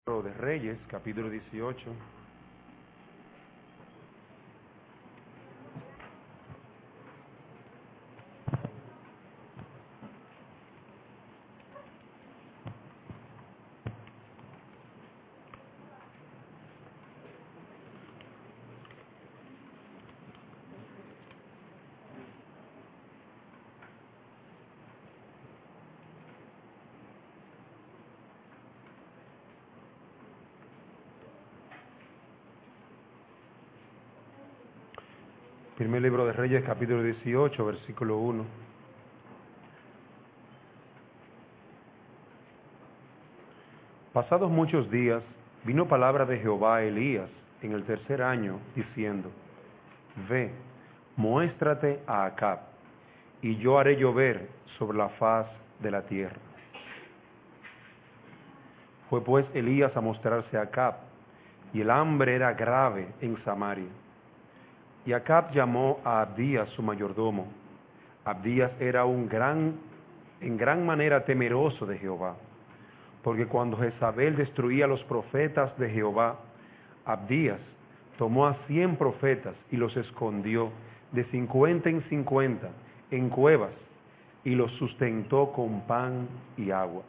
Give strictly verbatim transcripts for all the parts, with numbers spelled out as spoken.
De Reyes, capítulo dieciocho. Primer libro de Reyes, capítulo dieciocho, versículo uno. Pasados muchos días, vino palabra de Jehová a Elías en el tercer año, diciendo: Ve, muéstrate a Acab, y yo haré llover sobre la faz de la tierra. Fue pues Elías a mostrarse a Acab, y el hambre era grave en Samaria. Y Acab llamó a Abdías su mayordomo. Abdías era un gran, en gran manera temeroso de Jehová, porque cuando Jezabel destruía a los profetas de Jehová, Abdías tomó a cien profetas y los escondió de cincuenta en cincuenta en cuevas y los sustentó con pan y agua.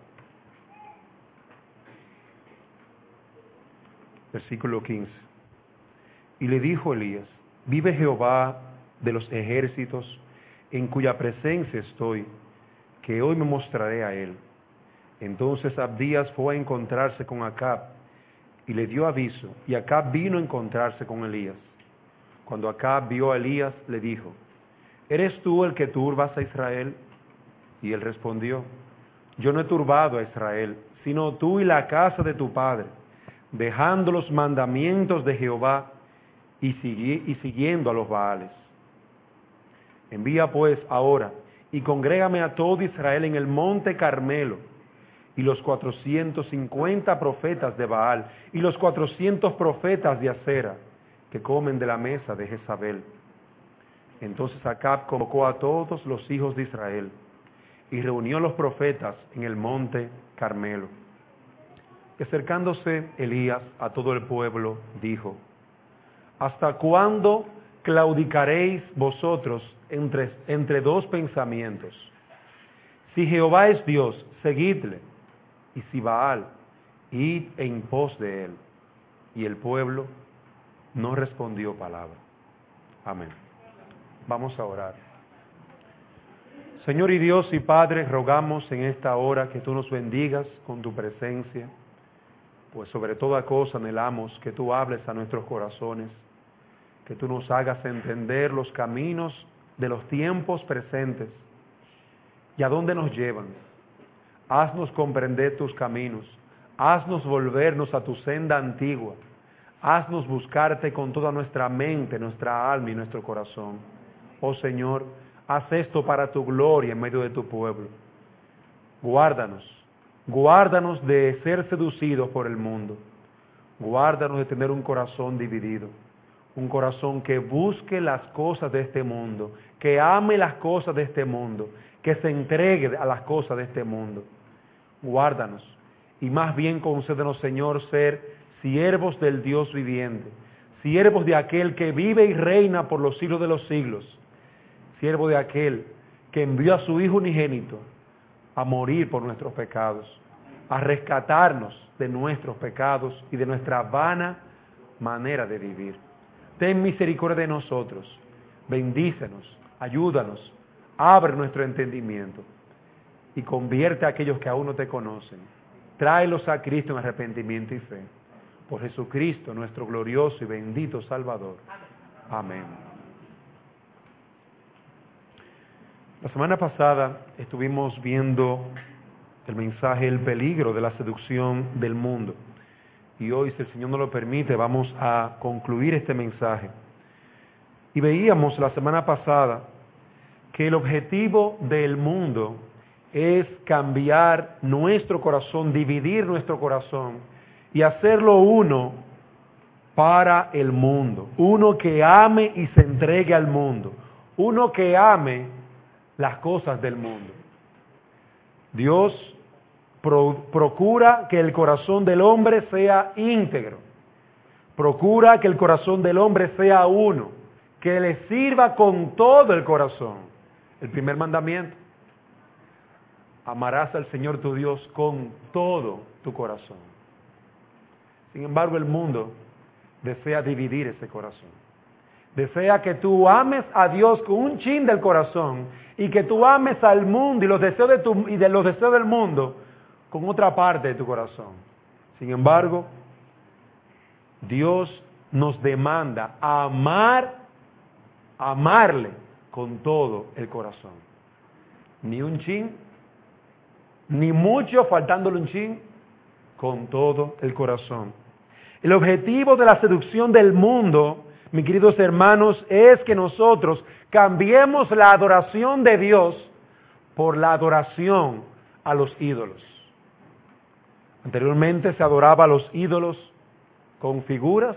Versículo quince. Y le dijo Elías: Vive Jehová de los ejércitos, en cuya presencia estoy, que hoy me mostraré a él. Entonces Abdías fue a encontrarse con Acab, y le dio aviso, y Acab vino a encontrarse con Elías. Cuando Acab vio a Elías, le dijo: ¿Eres tú el que turbas a Israel? Y él respondió: Yo no he turbado a Israel, sino tú y la casa de tu padre, dejando los mandamientos de Jehová y, sigui- y siguiendo a los Baales. Envía pues ahora y congrégame a todo Israel en el monte Carmelo, y los cuatrocientos cincuenta profetas de Baal y los cuatrocientos profetas de Acera, que comen de la mesa de Jezabel. Entonces Acab convocó a todos los hijos de Israel y reunió a los profetas en el monte Carmelo. Y acercándose Elías a todo el pueblo, dijo: ¿Hasta cuándo claudicaréis vosotros entre, entre dos pensamientos? Si Jehová es Dios, seguidle, y si Baal, id en pos de él. Y el pueblo no respondió palabra. Amén. Vamos a orar. Señor y Dios y Padre, rogamos en esta hora que tú nos bendigas con tu presencia, pues sobre toda cosa anhelamos que tú hables a nuestros corazones, que tú nos hagas entender los caminos de los tiempos presentes y a dónde nos llevan. Haznos comprender tus caminos, haznos volvernos a tu senda antigua, haznos buscarte con toda nuestra mente, nuestra alma y nuestro corazón. Oh Señor, haz esto para tu gloria en medio de tu pueblo. Guárdanos, guárdanos de ser seducidos por el mundo, guárdanos de tener un corazón dividido, un corazón que busque las cosas de este mundo, que ame las cosas de este mundo, que se entregue a las cosas de este mundo. Guárdanos, y más bien concédenos, Señor, ser siervos del Dios viviente, siervos de aquel que vive y reina por los siglos de los siglos, siervo de aquel que envió a su Hijo unigénito a morir por nuestros pecados, a rescatarnos de nuestros pecados y de nuestra vana manera de vivir. Ten misericordia de nosotros, bendícenos, ayúdanos, abre nuestro entendimiento y convierte a aquellos que aún no te conocen. Tráelos a Cristo en arrepentimiento y fe. Por Jesucristo, nuestro glorioso y bendito Salvador. Amén. La semana pasada estuvimos viendo el mensaje, el peligro de la seducción del mundo. Y hoy, si el Señor nos lo permite, vamos a concluir este mensaje. Y veíamos la semana pasada que el objetivo del mundo es cambiar nuestro corazón, dividir nuestro corazón y hacerlo uno para el mundo. Uno que ame y se entregue al mundo. Uno que ame las cosas del mundo. Dios Pro, procura que el corazón del hombre sea íntegro. Procura que el corazón del hombre sea uno, que le sirva con todo el corazón. El primer mandamiento. Amarás al Señor tu Dios con todo tu corazón. Sin embargo, el mundo desea dividir ese corazón. Desea que tú ames a Dios con un chin del corazón y que tú ames al mundo y los deseos de tu, y de los deseos del mundo con otra parte de tu corazón. Sin embargo, Dios nos demanda amar, amarle con todo el corazón. Ni un chin, ni mucho faltándole un chin, con todo el corazón. El objetivo de la seducción del mundo, mis queridos hermanos, es que nosotros cambiemos la adoración de Dios por la adoración a los ídolos. Anteriormente se adoraba a los ídolos con figuras.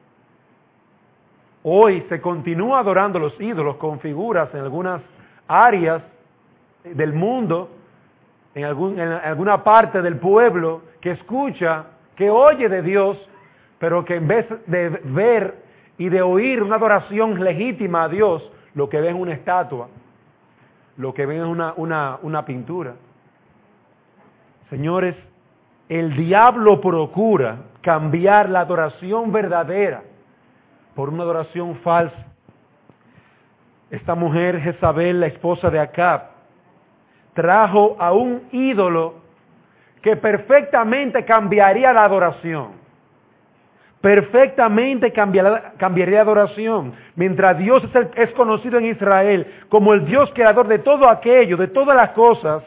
Hoy se continúa adorando a los ídolos con figuras en algunas áreas del mundo, en, algún, en alguna parte del pueblo que escucha, que oye de Dios, pero que en vez de ver y de oír una adoración legítima a Dios, lo que ven es una estatua, lo que ven es una, una, una pintura. Señores, el diablo procura cambiar la adoración verdadera por una adoración falsa. Esta mujer, Jezabel, la esposa de Acab, trajo a un ídolo que perfectamente cambiaría la adoración. Perfectamente cambiaría, cambiaría la adoración. Mientras Dios es, el, es conocido en Israel como el Dios creador de todo aquello, de todas las cosas,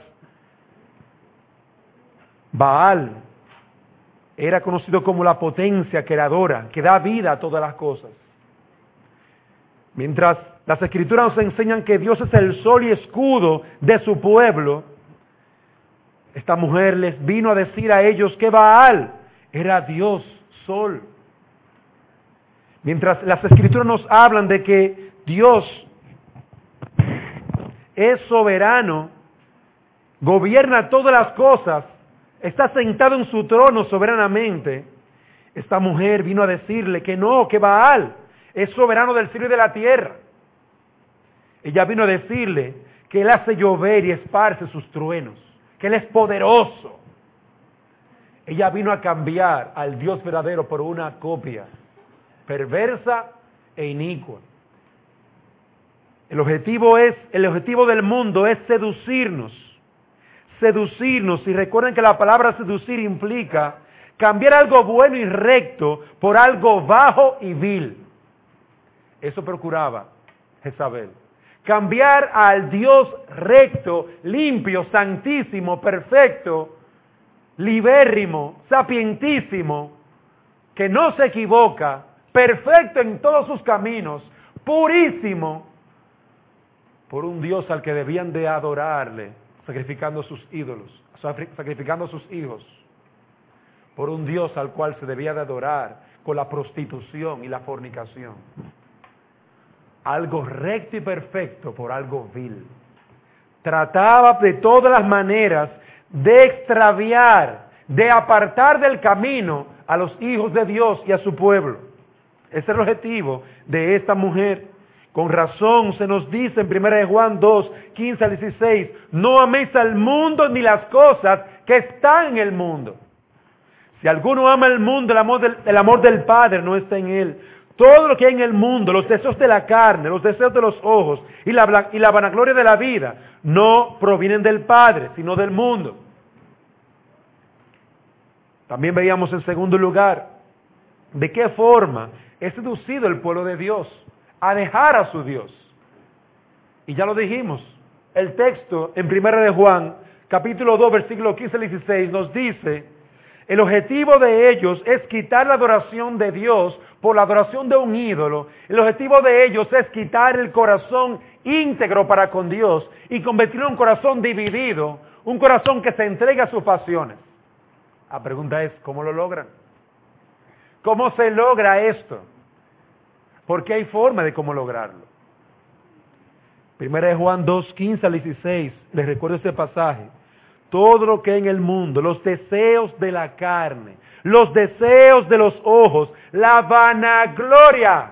Baal era conocido como la potencia creadora, que da vida a todas las cosas. Mientras las Escrituras nos enseñan que Dios es el sol y escudo de su pueblo, esta mujer les vino a decir a ellos que Baal era Dios sol. Mientras las Escrituras nos hablan de que Dios es soberano, gobierna todas las cosas, está sentado en su trono soberanamente, esta mujer vino a decirle que no, que Baal es soberano del cielo y de la tierra. Ella vino a decirle que Él hace llover y esparce sus truenos, que Él es poderoso. Ella vino a cambiar al Dios verdadero por una copia perversa e inicua. El objetivo es, el objetivo del mundo es seducirnos, seducirnos. Y recuerden que la palabra seducir implica cambiar algo bueno y recto por algo bajo y vil. Eso procuraba Jezabel. Cambiar al Dios recto, limpio, santísimo, perfecto, libérrimo, sapientísimo, que no se equivoca, perfecto en todos sus caminos, purísimo, por un Dios al que debían de adorarle, sacrificando sus ídolos, sacrificando a sus hijos, por un Dios al cual se debía de adorar con la prostitución y la fornicación. Algo recto y perfecto por algo vil. Trataba de todas las maneras de extraviar, de apartar del camino a los hijos de Dios y a su pueblo. Ese es el objetivo de esta mujer. Con razón se nos dice en primera de Juan dos, quince al dieciséis, no améis al mundo ni las cosas que están en el mundo. Si alguno ama el mundo, el amor del, el amor del Padre no está en él. Todo lo que hay en el mundo, los deseos de la carne, los deseos de los ojos y la, y la vanagloria de la vida, no provienen del Padre, sino del mundo. También veíamos en segundo lugar, de qué forma es seducido el pueblo de Dios a dejar a su Dios. Y ya lo dijimos, el texto en primera de Juan, capítulo dos, versículo quince al dieciséis, nos dice, el objetivo de ellos es quitar la adoración de Dios por la adoración de un ídolo. El objetivo de ellos es quitar el corazón íntegro para con Dios y convertirlo en un corazón dividido, un corazón que se entrega a sus pasiones. La pregunta es, ¿cómo lo logran? ¿Cómo se logra esto? Porque hay forma de cómo lograrlo. Primera de Juan dos, quince al dieciséis, les recuerdo este pasaje. todo lo que hay en el mundo, los deseos de la carne, los deseos de los ojos, la vanagloria,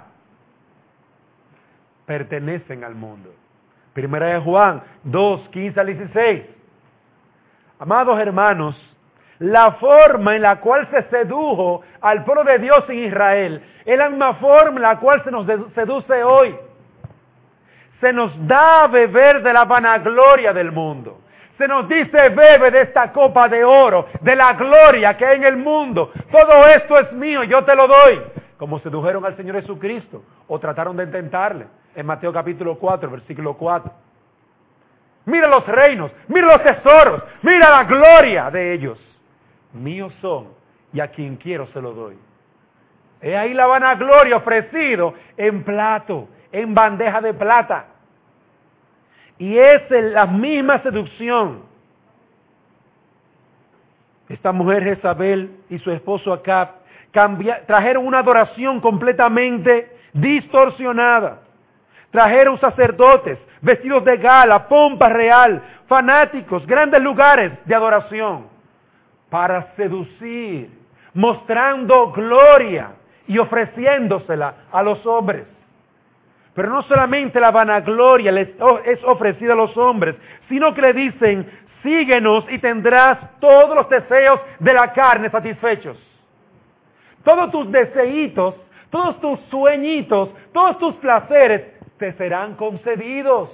pertenecen al mundo. Primera de Juan dos, quince al dieciséis. Amados hermanos, la forma en la cual se sedujo al pueblo de Dios en Israel es la misma forma en la cual se nos seduce hoy. Se nos da a beber de la vanagloria del mundo. Se nos dice, bebe de esta copa de oro, de la gloria que hay en el mundo. Todo esto es mío, yo te lo doy. Como sedujeron al Señor Jesucristo, o trataron de intentarle, en Mateo capítulo cuatro, versículo cuatro. Mira los reinos, mira los tesoros, mira la gloria de ellos. Míos son, y a quien quiero se lo doy. He ahí la vanagloria ofrecido en plato, en bandeja de plata. Y es la misma seducción. Esta mujer Jezabel y su esposo Acab cambia, trajeron una adoración completamente distorsionada. Trajeron sacerdotes, vestidos de gala, pompa real, fanáticos, grandes lugares de adoración, para seducir, mostrando gloria y ofreciéndosela a los hombres. Pero no solamente la vanagloria les es ofrecida a los hombres, sino que le dicen, síguenos y tendrás todos los deseos de la carne satisfechos. Todos tus deseitos, todos tus sueñitos, todos tus placeres te serán concedidos.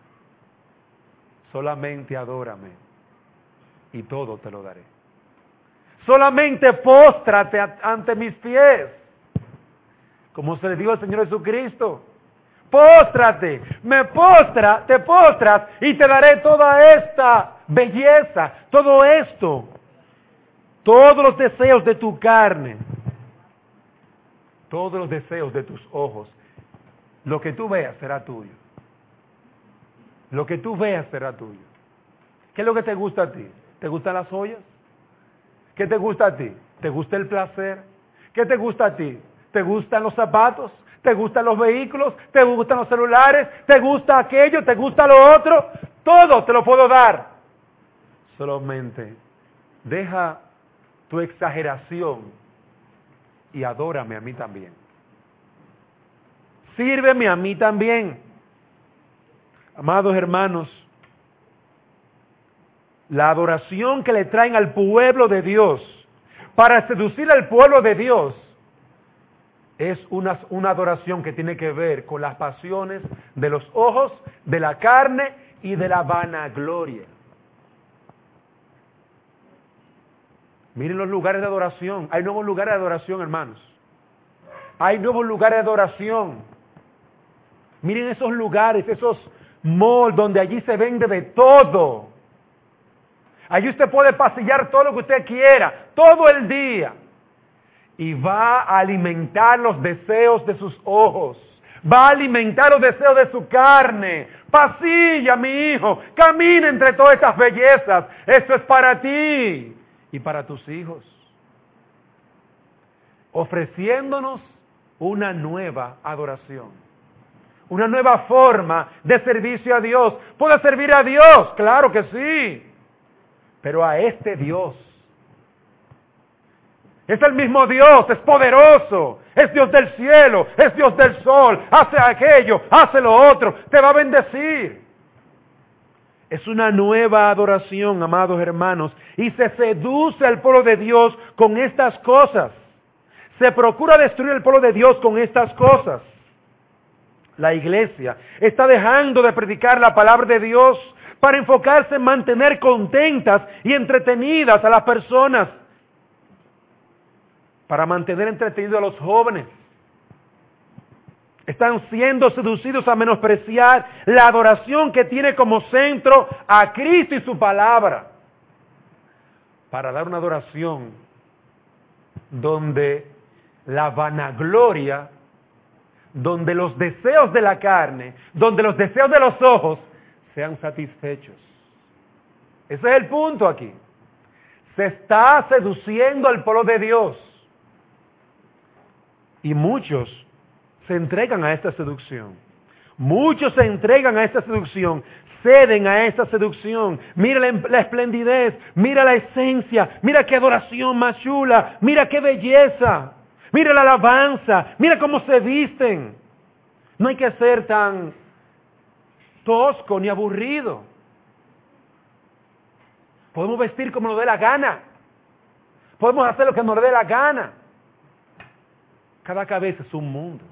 Solamente adórame y todo te lo daré. Solamente póstrate ante mis pies, como se le dijo al Señor Jesucristo. Póstrate, me postra, te postras y te daré toda esta belleza, todo esto, todos los deseos de tu carne, todos los deseos de tus ojos. Lo que tú veas será tuyo. Lo que tú veas será tuyo. ¿Qué es lo que te gusta a ti? ¿Te gustan las joyas? ¿Qué te gusta a ti? ¿Te gusta el placer? ¿Qué te gusta a ti? ¿Te gustan los zapatos? ¿Te gustan los vehículos? ¿Te gustan los celulares? ¿Te gusta aquello? ¿Te gusta lo otro? Todo te lo puedo dar. Solamente deja tu exageración y adórame a mí también. Sírveme a mí también. Amados hermanos, la adoración que le traen al pueblo de Dios para seducir al pueblo de Dios es una, una adoración que tiene que ver con las pasiones de los ojos, de la carne y de la vanagloria. Miren los lugares de adoración. Hay nuevos lugares de adoración, hermanos. Hay nuevos lugares de adoración. Miren esos lugares, esos malls donde allí se vende de todo. Allí usted puede pasillar todo lo que usted quiera, todo el día. Y va a alimentar los deseos de sus ojos. Va a alimentar los deseos de su carne. Pasilla, mi hijo. Camina entre todas estas bellezas. Esto es para ti y para tus hijos. Ofreciéndonos una nueva adoración. Una nueva forma de servicio a Dios. ¿Puede servir a Dios? Claro que sí. Pero a este Dios. Es el mismo Dios, es poderoso, es Dios del cielo, es Dios del sol, hace aquello, hace lo otro, te va a bendecir. Es una nueva adoración, amados hermanos, y se seduce al pueblo de Dios con estas cosas. Se procura destruir al pueblo de Dios con estas cosas. La iglesia está dejando de predicar la palabra de Dios para enfocarse en mantener contentas y entretenidas a las personas. Para mantener entretenidos a los jóvenes. Están siendo seducidos a menospreciar la adoración que tiene como centro a Cristo y su palabra. Para dar una adoración donde la vanagloria, donde los deseos de la carne, donde los deseos de los ojos sean satisfechos. Ese es el punto aquí. Se está seduciendo al pueblo de Dios. Y muchos se entregan a esta seducción. Muchos se entregan a esta seducción ceden a esa seducción. Mira la, la esplendidez, mira la esencia, mira qué adoración más chula, mira qué belleza, mira la alabanza, mira cómo se visten. No hay que ser tan tosco ni aburrido. Podemos vestir como nos dé la gana. Podemos hacer lo que nos dé la gana. Cada cabeza es un mundo.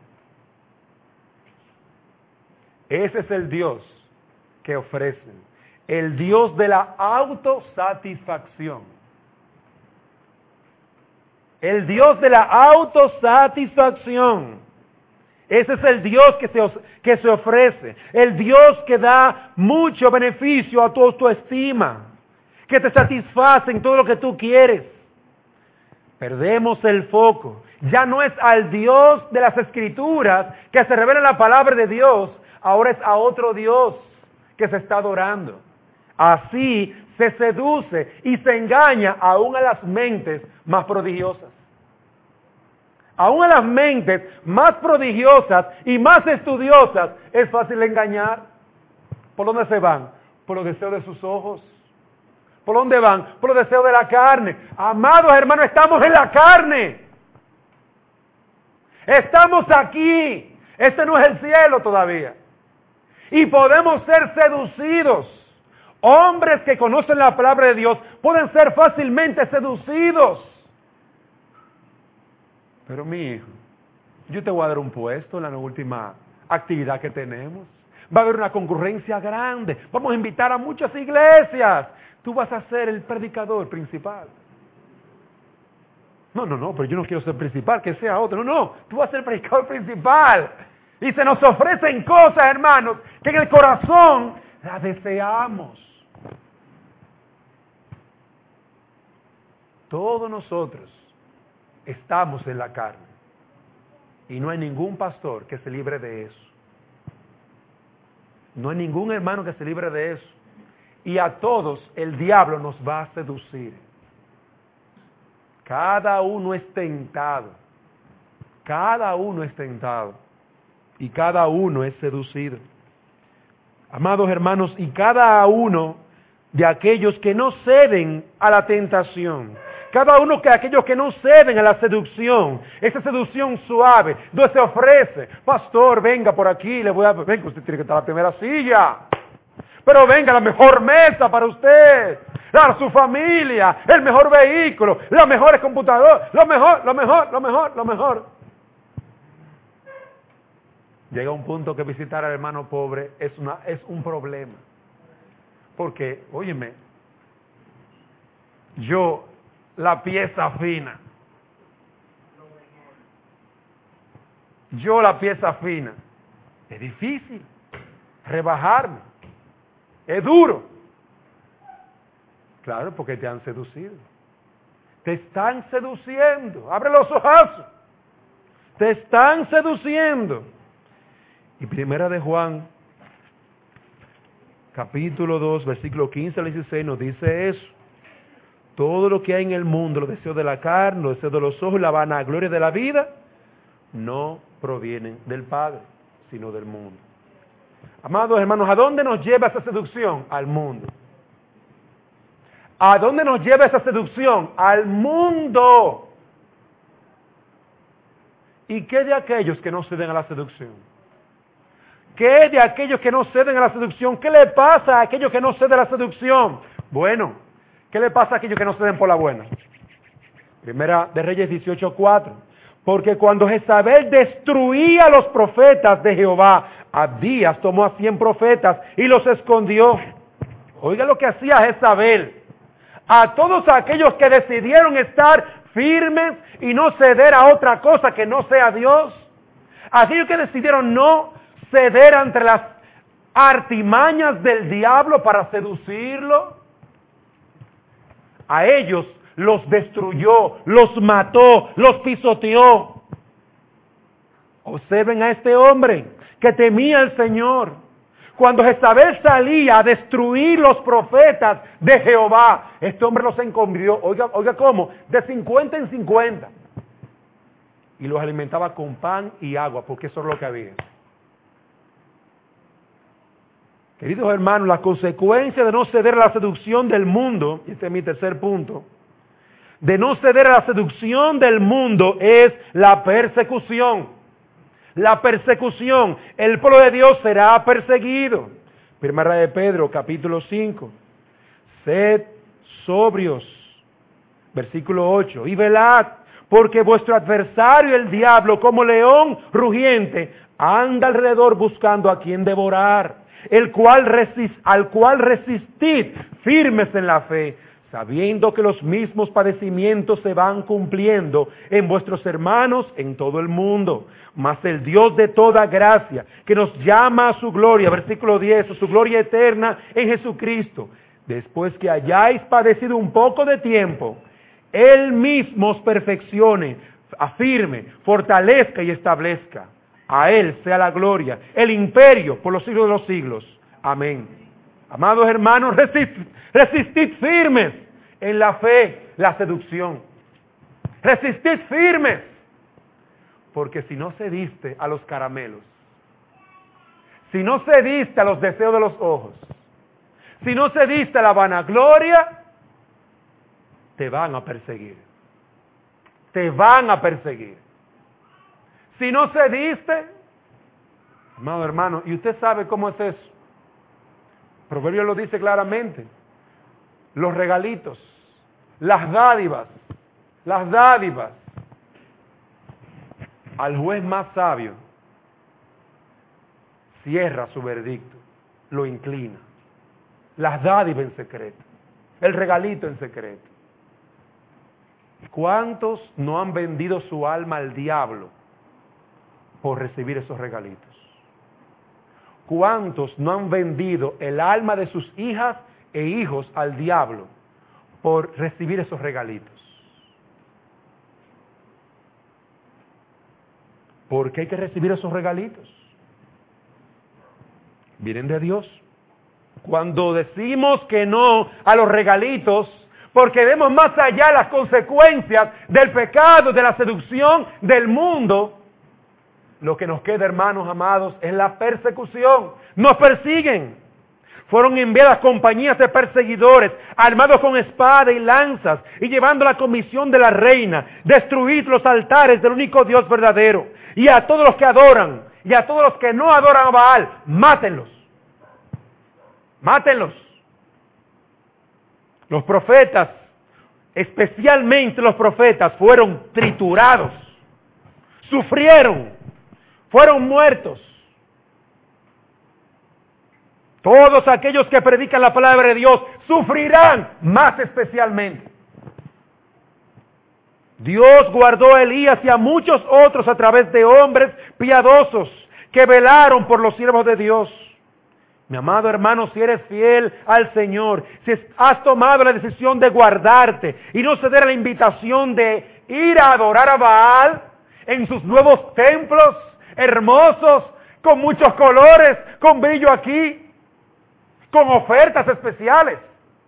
Ese es el Dios que ofrecen. El Dios de la autosatisfacción. El Dios de la autosatisfacción. Ese es el Dios que se, que se ofrece. El Dios que da mucho beneficio a tu autoestima. Que te satisface en todo lo que tú quieres. Perdemos el foco. Ya no es al Dios de las Escrituras que se revela en la palabra de Dios. Ahora es a otro Dios que se está adorando. Así se seduce y se engaña aún a las mentes más prodigiosas. Aún a las mentes más prodigiosas y más estudiosas es fácil engañar. ¿Por dónde se van? Por los deseos de sus ojos. ¿Por dónde van? Por los deseos de la carne. Amados hermanos, estamos en la carne. Estamos aquí. Este no es el cielo todavía. Y podemos ser seducidos. Hombres que conocen la palabra de Dios pueden ser fácilmente seducidos. Pero mi hijo, yo te voy a dar un puesto en la última actividad que tenemos. Va a haber una concurrencia grande. Vamos a invitar a muchas iglesias. Tú vas a ser el predicador principal. No, no, no, pero yo no quiero ser principal, que sea otro. No, no, tú vas a ser el predicador principal. Y se nos ofrecen cosas, hermanos, que en el corazón las deseamos. Todos nosotros estamos en la carne. Y no hay ningún pastor que se libre de eso. No hay ningún hermano que se libre de eso. Y a todos el diablo nos va a seducir. Cada uno es tentado. Cada uno es tentado. Y cada uno es seducido. Amados hermanos, y cada uno de aquellos que no ceden a la tentación, cada uno de aquellos que no ceden a la seducción, esa seducción suave, donde se ofrece, pastor, venga por aquí, le voy a, venga, usted tiene que estar en la primera silla, pero venga, la mejor mesa para usted, para su familia, el mejor vehículo, las mejores computadoras, lo mejor, lo mejor, lo mejor, lo mejor. Llega un punto que visitar al hermano pobre es, una, es un problema. Porque, óyeme, yo, la pieza fina, yo la pieza fina, es difícil rebajarme, es duro. Claro, porque te han seducido. Te están seduciendo, abre los ojazos, te están seduciendo. Y primera de Juan, capítulo dos, versículo quince al dieciséis, nos dice eso. Todo lo que hay en el mundo, los deseos de la carne, los deseos de los ojos, la vanagloria de la vida, no provienen del Padre, sino del mundo. Amados hermanos, ¿a dónde nos lleva esa seducción? Al mundo. ¿A dónde nos lleva esa seducción? Al mundo. ¿Y qué de aquellos que no ceden a la seducción? ¿Qué de aquellos que no ceden a la seducción? ¿Qué le pasa a aquellos que no ceden a la seducción? Bueno, ¿qué le pasa a aquellos que no ceden por la buena? Primera de Reyes dieciocho cuatro. Porque cuando Jezabel destruía a los profetas de Jehová, Abdías tomó a cien profetas y los escondió. Oiga lo que hacía Jezabel. A todos aquellos que decidieron estar firmes y no ceder a otra cosa que no sea Dios. Aquellos que decidieron no ceder ante las artimañas del diablo para seducirlo. A ellos los destruyó, los mató, los pisoteó. Observen a este hombre que temía al Señor. Cuando Jezabel salía a destruir los profetas de Jehová, este hombre los enconvió, oiga, oiga cómo, de cincuenta en cincuenta. Y los alimentaba con pan y agua, porque eso es lo que había. Queridos hermanos, la consecuencia de no ceder a la seducción del mundo, y este es mi tercer punto, de no ceder a la seducción del mundo es la persecución. La persecución. El pueblo de Dios será perseguido. Primera de Pedro, capítulo cinco. Sed sobrios. Versículo ocho. Y velad, porque vuestro adversario el diablo, como león rugiente, anda alrededor buscando a quien devorar, el cual resist, al cual resistid firmes en la fe, sabiendo que los mismos padecimientos se van cumpliendo en vuestros hermanos en todo el mundo. Mas el Dios de toda gracia, que nos llama a su gloria, versículo diez, a su gloria eterna en Jesucristo, después que hayáis padecido un poco de tiempo, Él mismo os perfeccione, afirme, fortalezca y establezca. A Él sea la gloria, el imperio por los siglos de los siglos. Amén. Amados hermanos, resist, resistid firmes en la fe, la seducción. Resistid firmes. Porque si no cediste a los caramelos, si no cediste a los deseos de los ojos, si no cediste a la vanagloria, te van a perseguir. Te van a perseguir. Si no cediste, amado hermano, y usted sabe cómo es eso. Proverbio lo dice claramente. Los regalitos, las dádivas, las dádivas. Al juez más sabio, cierra su veredicto, lo inclina. Las dádivas en secreto, el regalito en secreto. ¿Cuántos no han vendido su alma al diablo por recibir esos regalitos? ¿Cuántos no han vendido el alma de sus hijas e hijos al diablo por recibir esos regalitos? ¿Por qué hay que recibir esos regalitos? Vienen de Dios. Cuando decimos que no a los regalitos, porque vemos más allá las consecuencias del pecado, de la seducción del mundo, lo que nos queda, hermanos amados, es la persecución. Nos persiguen. Fueron enviadas compañías de perseguidores, armados con espada y lanzas, y llevando la comisión de la reina, destruid los altares del único Dios verdadero, y a todos los que adoran, y a todos los que no adoran a Baal, mátenlos. Mátenlos. Los profetas, especialmente los profetas, fueron triturados, sufrieron, fueron muertos. Todos aquellos que predican la palabra de Dios sufrirán más especialmente. Dios guardó a Elías y a muchos otros a través de hombres piadosos que velaron por los siervos de Dios. Mi amado hermano, si eres fiel al Señor, si has tomado la decisión de guardarte y no ceder a la invitación de ir a adorar a Baal en sus nuevos templos hermosos, con muchos colores, con brillo aquí, con ofertas especiales.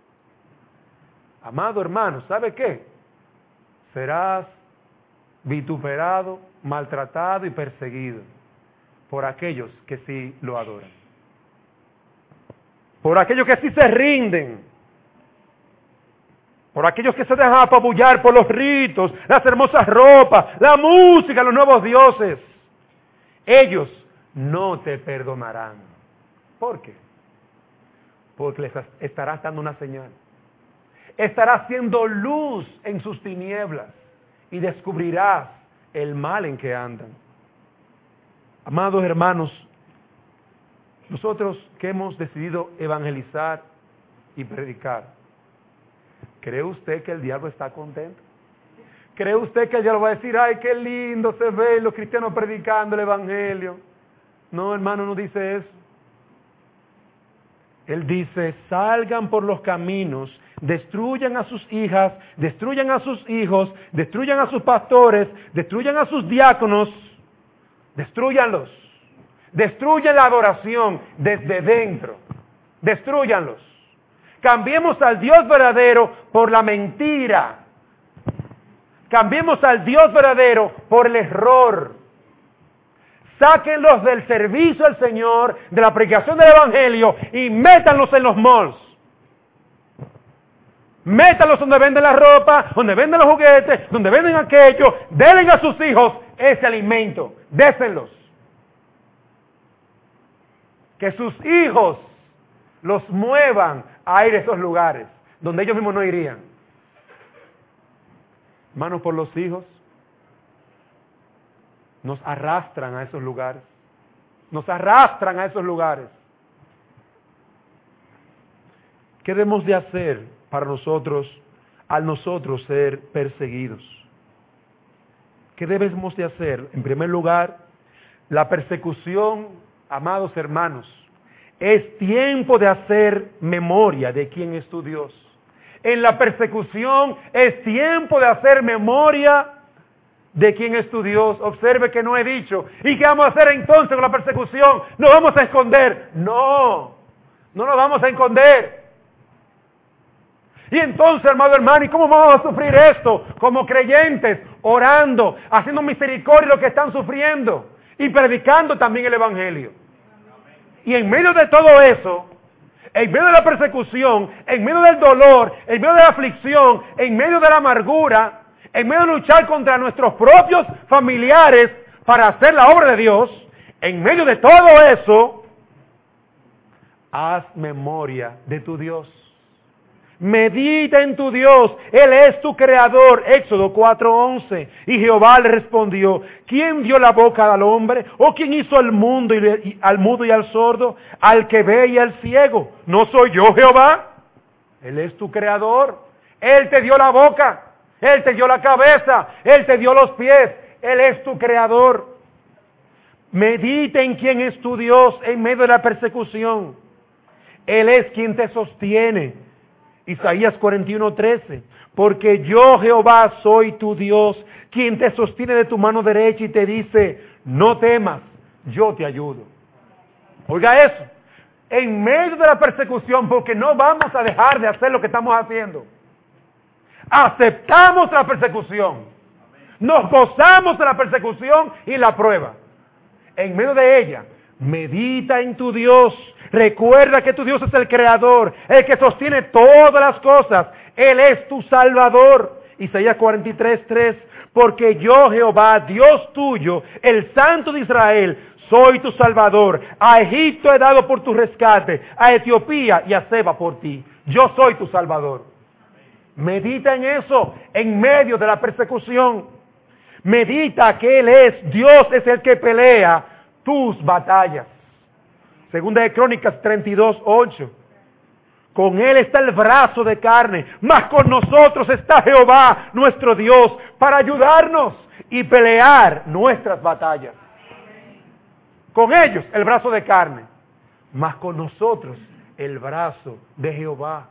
Amado hermano, ¿sabe qué? Serás vituperado, maltratado y perseguido por aquellos que sí lo adoran. Por aquellos que sí se rinden. Por aquellos que se dejan apabullar por los ritos, las hermosas ropas, la música, los nuevos dioses. Ellos no te perdonarán. ¿Por qué? Porque les estarás dando una señal. Estarás siendo luz en sus tinieblas y descubrirás el mal en que andan. Amados hermanos, nosotros que hemos decidido evangelizar y predicar, ¿cree usted que el diablo está contento? ¿Cree usted que el diablo va a decir, ay, qué lindo se ve los cristianos predicando el evangelio? No, hermano, no dice eso. Él dice, salgan por los caminos, destruyan a sus hijas, destruyan a sus hijos, destruyan a sus pastores, destruyan a sus diáconos, destruyanlos. Destruyan la adoración desde dentro. Destruyanlos. Cambiemos al Dios verdadero por la mentira. Cambiemos al Dios verdadero por el error. sáquenlos del servicio al Señor, de la predicación del Evangelio y métanlos en los malls. Métanlos donde venden la ropa, donde venden los juguetes, donde venden aquello. Denle a sus hijos ese alimento. Désenlos. Que sus hijos los muevan a ir a esos lugares donde ellos mismos no irían. Manos por los hijos nos arrastran a esos lugares. Nos arrastran a esos lugares. ¿Qué debemos de hacer para nosotros, al nosotros ser perseguidos? ¿Qué debemos de hacer? En primer lugar, la persecución, amados hermanos, es tiempo de hacer memoria de quién es tu Dios. En la persecución es tiempo de hacer memoria de quién es tu Dios. Observe que no he dicho, ¿y qué vamos a hacer entonces con la persecución? ¿Nos vamos a esconder? No, no nos vamos a esconder. Y entonces, hermano, hermano, ¿y cómo vamos a sufrir esto? Como creyentes, orando, haciendo misericordia de lo que están sufriendo y predicando también el Evangelio. Y en medio de todo eso, en medio de la persecución, en medio del dolor, en medio de la aflicción, en medio de la amargura, en medio de luchar contra nuestros propios familiares para hacer la obra de Dios, en medio de todo eso, haz memoria de tu Dios. Medita en tu Dios, Él es tu creador. Éxodo cuatro once. Y Jehová le respondió, ¿quién dio la boca al hombre? ¿O quién hizo al mundo y, y al mudo y al sordo? Al que ve y al ciego. ¿No soy yo Jehová? Él es tu creador. Él te dio la boca, Él te dio la cabeza, Él te dio los pies. Él es tu creador. Medita en quién es tu Dios en medio de la persecución. Él es quien te sostiene. Isaías cuarenta y uno trece. Porque yo Jehová soy tu Dios, quien te sostiene de tu mano derecha y te dice, no temas, yo te ayudo. Oiga eso, en medio de la persecución, porque no vamos a dejar de hacer lo que estamos haciendo. Aceptamos la persecución, nos gozamos de la persecución y la prueba. En medio de ella, medita en tu Dios. Recuerda que tu Dios es el creador, el que sostiene todas las cosas. Él es tu Salvador. Isaías cuarenta y tres tres. Porque yo, Jehová, Dios tuyo, el Santo de Israel, soy tu Salvador. A Egipto he dado por tu rescate, a Etiopía y a Seba por ti. Yo soy tu Salvador. Medita en eso, en medio de la persecución. Medita que Él es, Dios es el que pelea tus batallas. Segunda de Crónicas treinta y dos ocho. Con Él está el brazo de carne, mas con nosotros está Jehová, nuestro Dios, para ayudarnos y pelear nuestras batallas. Con ellos el brazo de carne, mas con nosotros el brazo de Jehová.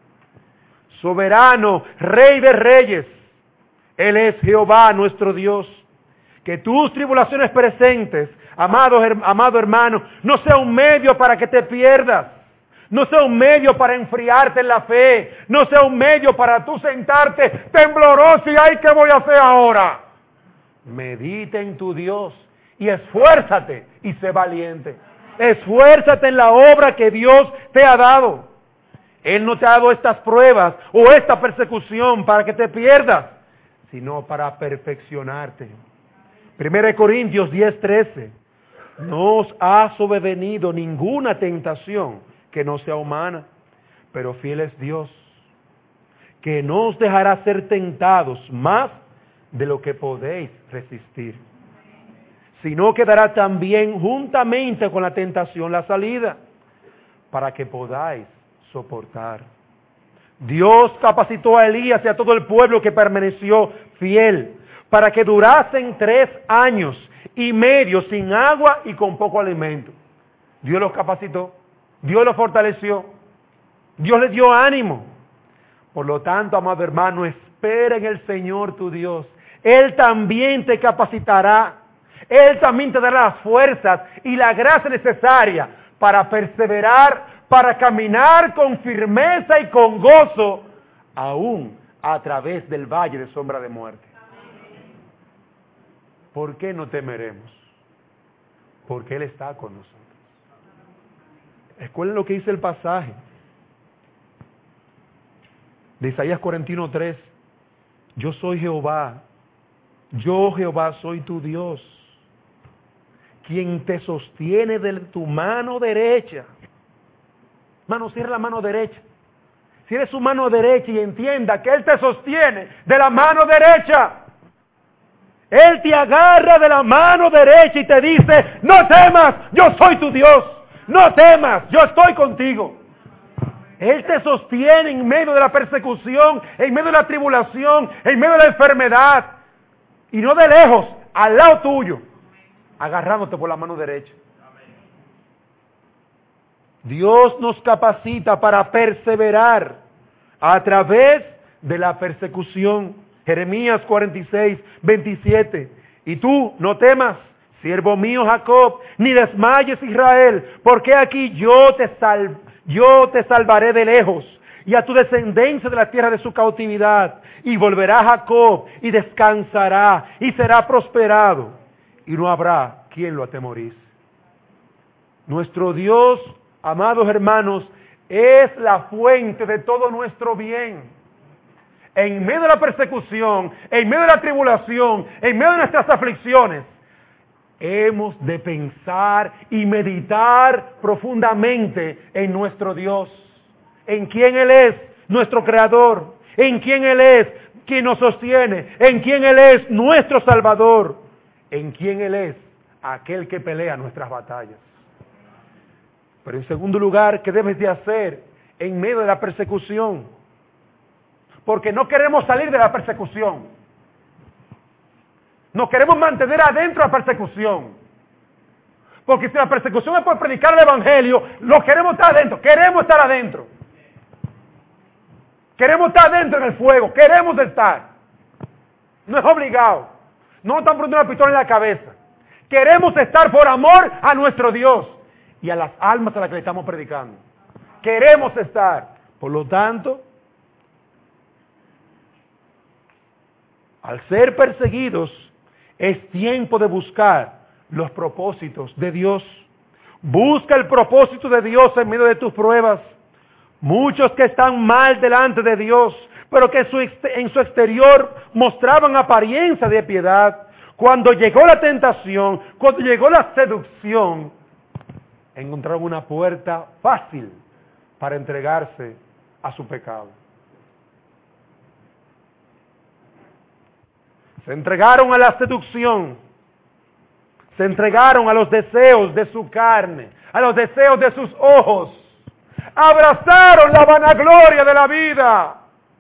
Soberano, Rey de reyes, Él es Jehová, nuestro Dios. Que tus tribulaciones presentes, amado, amado hermano, no sea un medio para que te pierdas. No sea un medio para enfriarte en la fe. No sea un medio para tú sentarte tembloroso y ¡ay, qué voy a hacer ahora! Medita en tu Dios y esfuérzate y sé valiente. Esfuérzate en la obra que Dios te ha dado. Él no te ha dado estas pruebas o esta persecución para que te pierdas, sino para perfeccionarte. Primera de Corintios diez trece. No os ha sobrevenido ninguna tentación que no sea humana, pero fiel es Dios, que no os dejará ser tentados más de lo que podéis resistir, sino que dará también juntamente con la tentación la salida, para que podáis soportar. Dios capacitó a Elías y a todo el pueblo que permaneció fiel, para que durasen tres años y medio sin agua y con poco alimento. Dios los capacitó, Dios los fortaleció, Dios les dio ánimo. Por lo tanto, amado hermano, espera en el Señor tu Dios. Él también te capacitará, Él también te dará las fuerzas y la gracia necesaria para perseverar, para caminar con firmeza y con gozo, aún a través del valle de sombra de muerte. ¿Por qué no temeremos? porque Él está con nosotros. Recuerden lo que dice el pasaje de Isaías cuarenta y uno, tres. Yo soy Jehová, yo Jehová soy tu Dios, quien te sostiene de tu mano derecha. Mano, cierra la mano derecha. Cierre su mano derecha y entienda que Él te sostiene de la mano derecha. Él te agarra de la mano derecha y te dice, no temas, yo soy tu Dios. No temas, yo estoy contigo. Él te sostiene en medio de la persecución, en medio de la tribulación, en medio de la enfermedad. Y no de lejos, al lado tuyo, agarrándote por la mano derecha. Dios nos capacita para perseverar a través de la persecución. Jeremías cuarenta y seis, veintisiete. Y tú no temas, siervo mío Jacob, ni desmayes Israel, porque aquí yo te sal, yo te salvaré de lejos, y a tu descendencia de la tierra de su cautividad, y volverá Jacob, y descansará, y será prosperado, y no habrá quien lo atemorice. Nuestro Dios, amados hermanos, es la fuente de todo nuestro bien. En medio de la persecución, en medio de la tribulación, en medio de nuestras aflicciones, hemos de pensar y meditar profundamente en nuestro Dios, en quién Él es, nuestro Creador, en quién Él es, quien nos sostiene, en quién Él es, nuestro Salvador, en quién Él es, aquel que pelea nuestras batallas. Pero en segundo lugar, ¿qué debes de hacer en medio de la persecución? Porque no queremos salir de la persecución. Nos queremos mantener adentro de la persecución. Porque si la persecución es por predicar el Evangelio, lo queremos estar adentro. Queremos estar adentro. Queremos estar adentro en el fuego. Queremos estar. No es obligado. No nos están poniendo una pistola en la cabeza. Queremos estar por amor a nuestro Dios y a las almas a las que le estamos predicando. Queremos estar. Por lo tanto, al ser perseguidos, es tiempo de buscar los propósitos de Dios. Busca el propósito de Dios en medio de tus pruebas. Muchos que están mal delante de Dios, pero que en su exterior mostraban apariencia de piedad. Cuando llegó la tentación, cuando llegó la seducción, encontraron una puerta fácil para entregarse a su pecado. Se entregaron a la seducción, se entregaron a los deseos de su carne, a los deseos de sus ojos, abrazaron la vanagloria de la vida.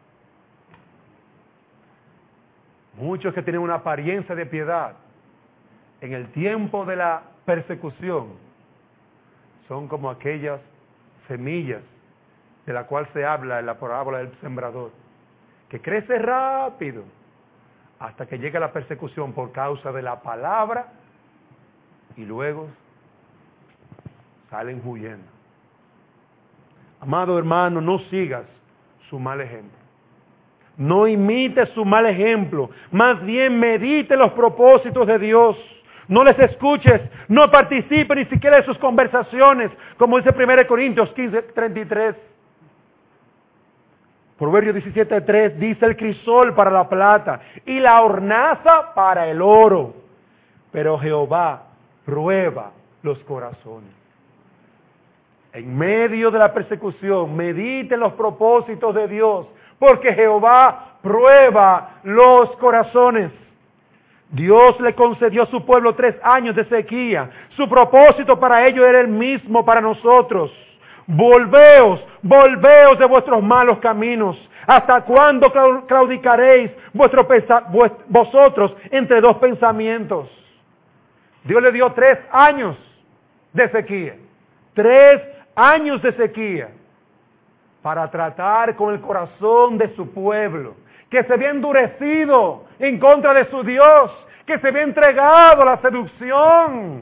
Muchos que tienen una apariencia de piedad en el tiempo de la persecución son como aquellas semillas de la cual se habla en la parábola del sembrador, que crece rápido hasta que llega la persecución por causa de la palabra y luego salen huyendo. Amado hermano, no sigas su mal ejemplo. No imites su mal ejemplo. Más bien medite los propósitos de Dios. No les escuches, no participes ni siquiera de sus conversaciones, como dice primera Corintios quince, treinta y tres. Proverbios diecisiete, tres dice: el crisol para la plata y la hornaza para el oro, pero Jehová prueba los corazones. En medio de la persecución, medite los propósitos de Dios, porque Jehová prueba los corazones. Dios le concedió a su pueblo tres años de sequía. Su propósito para ellos era el mismo para nosotros. Volveos, volveos de vuestros malos caminos. ¿Hasta cuándo claudicaréis vuestro pesa, vosotros entre dos pensamientos? Dios le dio tres años de sequía. Tres años de sequía para tratar con el corazón de su pueblo, que se había endurecido en contra de su Dios, que se había entregado a la seducción,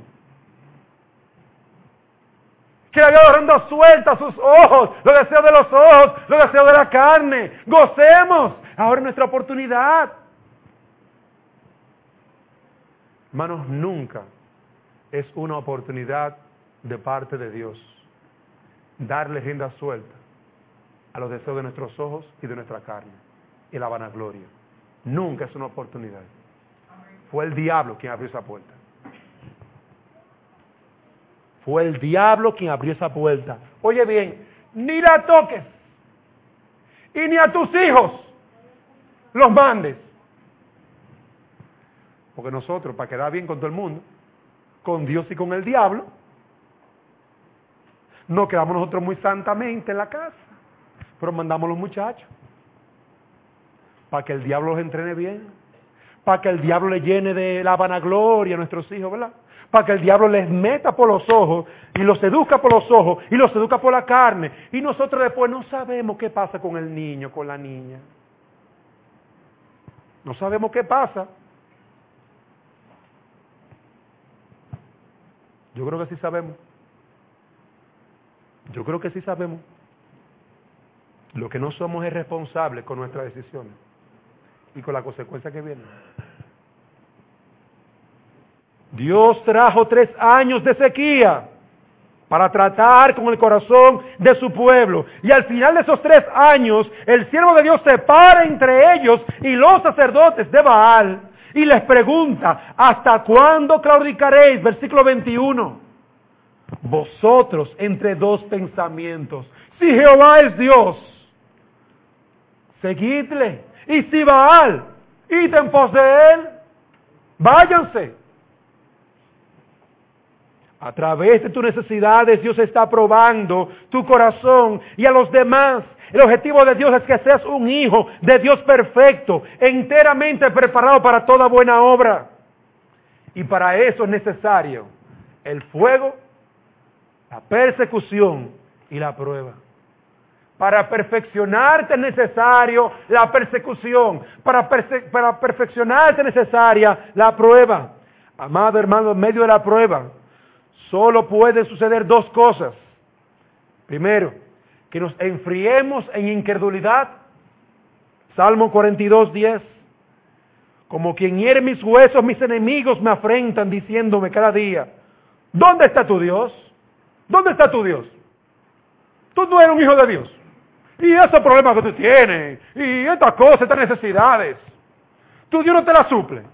que le había dado rienda suelta a sus ojos, los deseos de los ojos, los deseos de la carne. Gocemos, ahora es nuestra oportunidad. Hermanos, nunca es una oportunidad de parte de Dios. Darle rienda suelta a los deseos de nuestros ojos y de nuestra carne y la vanagloria. Nunca es una oportunidad. Fue el diablo quien abrió esa puerta. Fue el diablo quien abrió esa puerta. Oye bien, ni la toques y ni a tus hijos los mandes. Porque nosotros, para quedar bien con todo el mundo, con Dios y con el diablo, no quedamos nosotros muy santamente en la casa, pero mandamos a los muchachos para que el diablo los entrene bien, para que el diablo le llene de la vanagloria a nuestros hijos, ¿verdad? Para que el diablo les meta por los ojos y los seduzca por los ojos y los seduzca por la carne. Y nosotros después no sabemos qué pasa con el niño, con la niña. No sabemos qué pasa. Yo creo que sí sabemos. Yo creo que sí sabemos. Lo que no somos es responsables con nuestras decisiones y con la consecuencia que viene. Dios trajo tres años de sequía para tratar con el corazón de su pueblo. Y al final de esos tres años, el siervo de Dios se para entre ellos y los sacerdotes de Baal y les pregunta, ¿hasta cuándo claudicaréis? Versículo veintiuno. Vosotros entre dos pensamientos. Si Jehová es Dios, seguidle. Y si Baal, id en pos de él, váyanse. A través de tus necesidades, Dios está probando tu corazón y a los demás. El objetivo de Dios es que seas un hijo de Dios perfecto, enteramente preparado para toda buena obra. Y para eso es necesario el fuego, la persecución y la prueba. Para perfeccionarte es necesario la persecución. Para, perse- para perfeccionarte es necesaria la prueba. Amado hermano, en medio de la prueba, solo pueden suceder dos cosas. Primero, que nos enfriemos en incredulidad. Salmo cuarenta y dos, diez. Como quien hiere mis huesos, mis enemigos me afrentan diciéndome cada día, ¿dónde está tu Dios? ¿Dónde está tu Dios? Tú no eres un hijo de Dios. Y esos problemas que tú tienes, y estas cosas, estas necesidades, tu Dios no te las suple.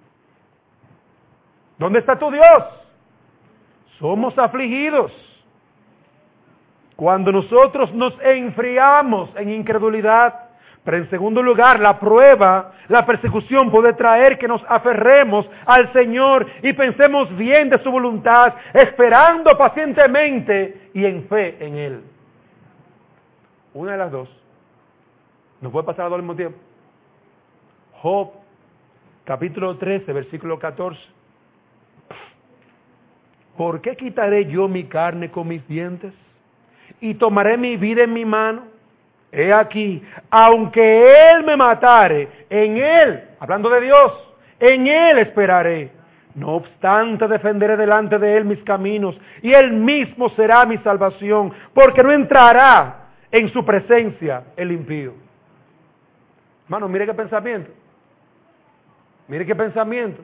¿Dónde está tu Dios? Somos afligidos. Cuando nosotros nos enfriamos en incredulidad. Pero en segundo lugar, la prueba, la persecución puede traer que nos aferremos al Señor y pensemos bien de su voluntad, esperando pacientemente y en fe en Él. Una de las dos. ¿No puede pasar a dos al mismo tiempo? Job, capítulo trece, versículo catorce. ¿Por qué quitaré yo mi carne con mis dientes? Y tomaré mi vida en mi mano. He aquí, aunque Él me matare, en Él, hablando de Dios, en Él esperaré. No obstante, defenderé delante de Él mis caminos, y Él mismo será mi salvación, porque no entrará en su presencia el impío. Hermano, mire qué pensamiento. Mire qué pensamiento.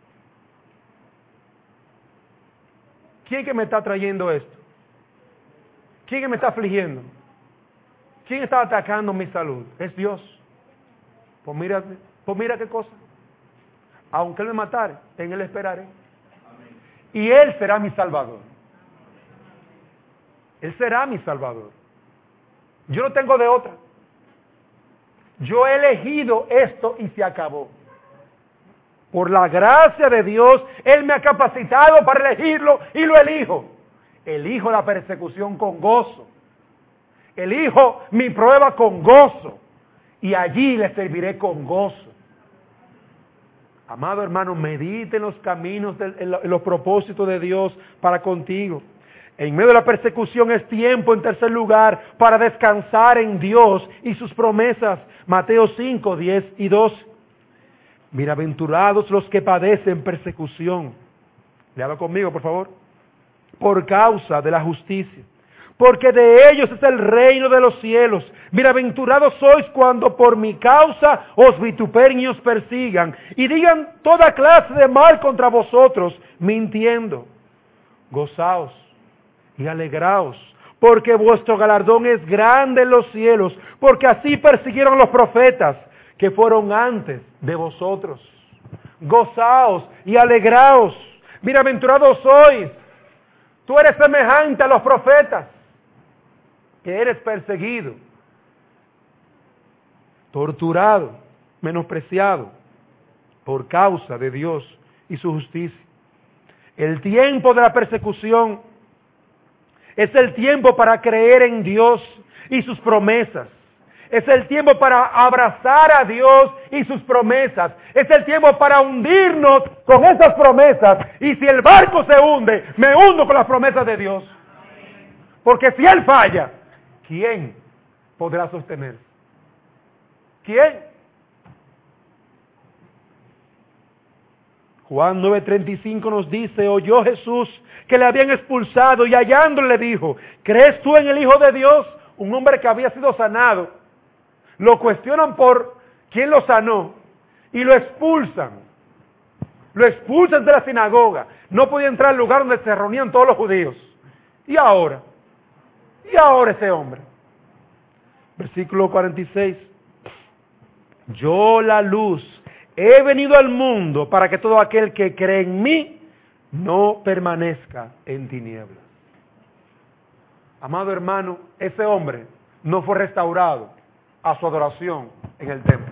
¿Quién es que me está trayendo esto? ¿Quién es que me está afligiendo? ¿Quién está atacando mi salud? Es Dios. Pues mira, pues mira qué cosa. Aunque Él me matare, en Él esperaré. Amén. Y Él será mi salvador. Él será mi salvador. Yo no tengo de otra. Yo he elegido esto y se acabó. Por la gracia de Dios, Él me ha capacitado para elegirlo y lo elijo. Elijo la persecución con gozo. Elijo mi prueba con gozo y allí le serviré con gozo. Amado hermano, medite en los caminos, de, en, lo, en los propósitos de Dios para contigo. En medio de la persecución es tiempo, en tercer lugar, para descansar en Dios y sus promesas. Mateo cinco, diez y doce. Bienaventurados los que padecen persecución. Léalo conmigo, por favor. Por causa de la justicia. Porque de ellos es el reino de los cielos. Bienaventurados sois cuando por mi causa os vituperen y os persigan, y digan toda clase de mal contra vosotros, mintiendo. Gozaos y alegraos, porque vuestro galardón es grande en los cielos, porque así persiguieron los profetas que fueron antes de vosotros. Gozaos y alegraos, bienaventurados sois. Tú eres semejante a los profetas, que eres perseguido, torturado, menospreciado por causa de Dios y su justicia. El tiempo de la persecución es el tiempo para creer en Dios y sus promesas. Es el tiempo para abrazar a Dios y sus promesas. Es el tiempo para hundirnos con esas promesas. Y si el barco se hunde, me hundo con las promesas de Dios. Porque si Él falla, ¿quién podrá sostener? ¿Quién? Juan nueve treinta y cinco nos dice, oyó Jesús que le habían expulsado y hallándole le dijo, ¿crees tú en el Hijo de Dios? Un hombre que había sido sanado. Lo cuestionan por quién lo sanó y lo expulsan. Lo expulsan de la sinagoga. No podía entrar al lugar donde se reunían todos los judíos. ¿Y ahora? ¿Y ahora ese hombre? Versículo cuarenta y seis. Yo la luz he venido al mundo para que todo aquel que cree en mí no permanezca en tinieblas. Amado hermano, ese hombre no fue restaurado a su adoración en el templo,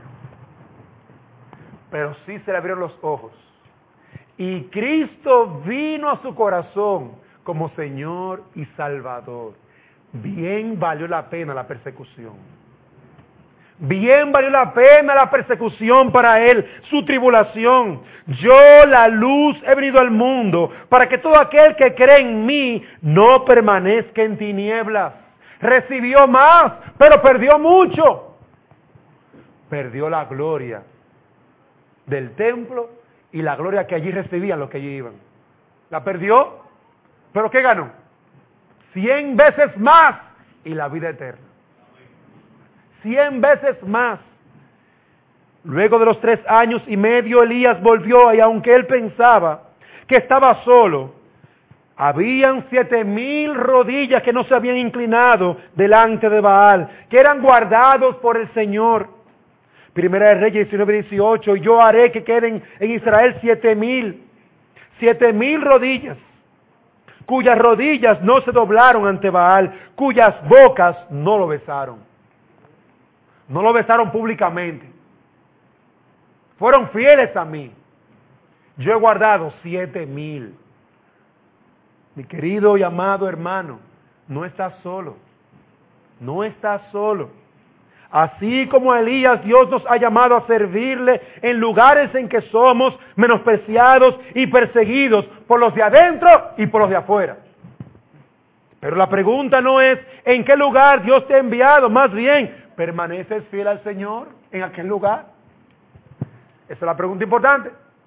pero sí se le abrieron los ojos y Cristo vino a su corazón como Señor y Salvador. Bien valió la pena la persecución. Bien valió la pena la persecución para él, su tribulación. Yo, la luz, he venido al mundo para que todo aquel que cree en mí no permanezca en tinieblas. Recibió más, pero perdió mucho. Perdió la gloria del templo y la gloria que allí recibían los que allí iban. La perdió, pero ¿qué ganó? Cien veces más y la vida eterna. Cien veces más. Luego de los tres años y medio, Elías volvió y aunque él pensaba que estaba solo, habían siete mil rodillas que no se habían inclinado delante de Baal, que eran guardados por el Señor. Primera de Reyes diecinueve dieciocho, y yo haré que queden en Israel siete mil, siete mil rodillas, cuyas rodillas no se doblaron ante Baal, cuyas bocas no lo besaron. No lo besaron públicamente. Fueron fieles a mí. Yo he guardado siete mil. Mi querido y amado hermano, no estás solo. No estás solo. Así como a Elías, Dios nos ha llamado a servirle en lugares en que somos menospreciados y perseguidos por los de adentro y por los de afuera. Pero la pregunta no es en qué lugar Dios te ha enviado, más bien, ¿permaneces fiel al Señor en aquel lugar? Esa es la pregunta importante.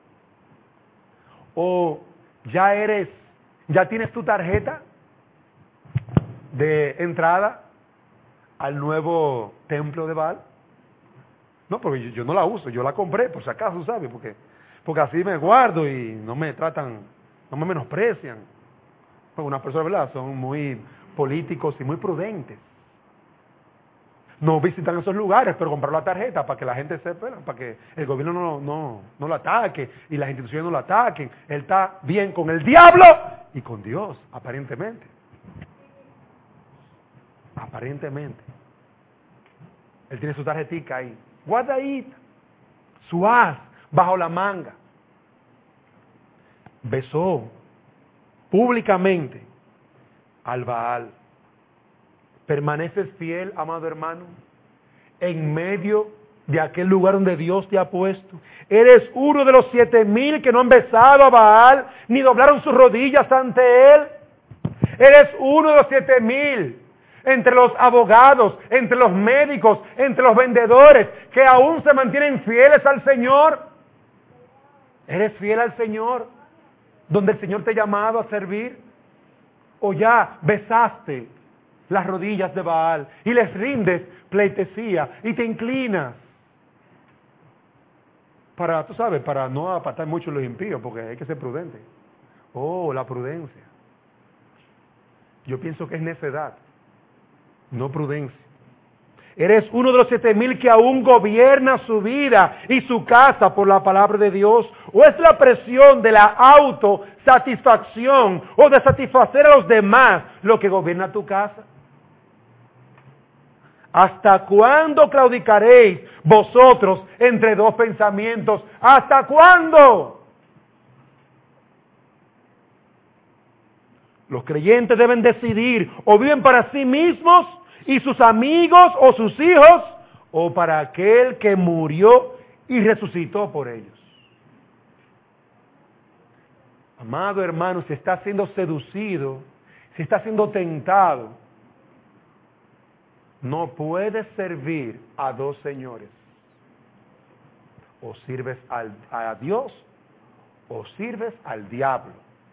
¿O ya eres, ya tienes tu tarjeta de entrada al nuevo templo de Baal? No, porque yo, yo no la uso, yo la compré por si acaso, ¿sabes? Porque, porque así me guardo y no me tratan, no me menosprecian. Porque unas personas, ¿verdad?, son muy políticos y muy prudentes. No visitan esos lugares, pero comprar la tarjeta para que la gente sepa, para que el gobierno no, no, no lo ataque y las instituciones no lo ataquen. Él está bien con el diablo y con Dios, aparentemente. Aparentemente. Él tiene su tarjetica ahí, guardadita, su as bajo la manga. Besó públicamente al Baal. ¿Permaneces fiel, amado hermano, en medio de aquel lugar donde Dios te ha puesto? ¿Eres uno de los siete mil que no han besado a Baal, ni doblaron sus rodillas ante él? ¿Eres uno de los siete mil entre los abogados, entre los médicos, entre los vendedores, que aún se mantienen fieles al Señor? ¿Eres fiel al Señor, donde el Señor te ha llamado a servir? ¿O ya besaste las rodillas de Baal y les rindes pleitesía y te inclinas para, tú sabes, para no apartar mucho los impíos, porque hay que ser prudente? Oh, la prudencia. Yo pienso que es necedad, no prudencia. Eres uno de los siete mil que aún gobierna su vida y su casa por la palabra de Dios. ¿O es la presión de la autosatisfacción o de satisfacer a los demás lo que gobierna tu casa? ¿Hasta cuándo claudicaréis vosotros entre dos pensamientos? ¿Hasta cuándo? Los creyentes deben decidir o viven para sí mismos y sus amigos o sus hijos, o para aquel que murió y resucitó por ellos. Amado hermano, si está siendo seducido, si está siendo tentado, no puedes servir a dos señores. O sirves al, a Dios o sirves al diablo.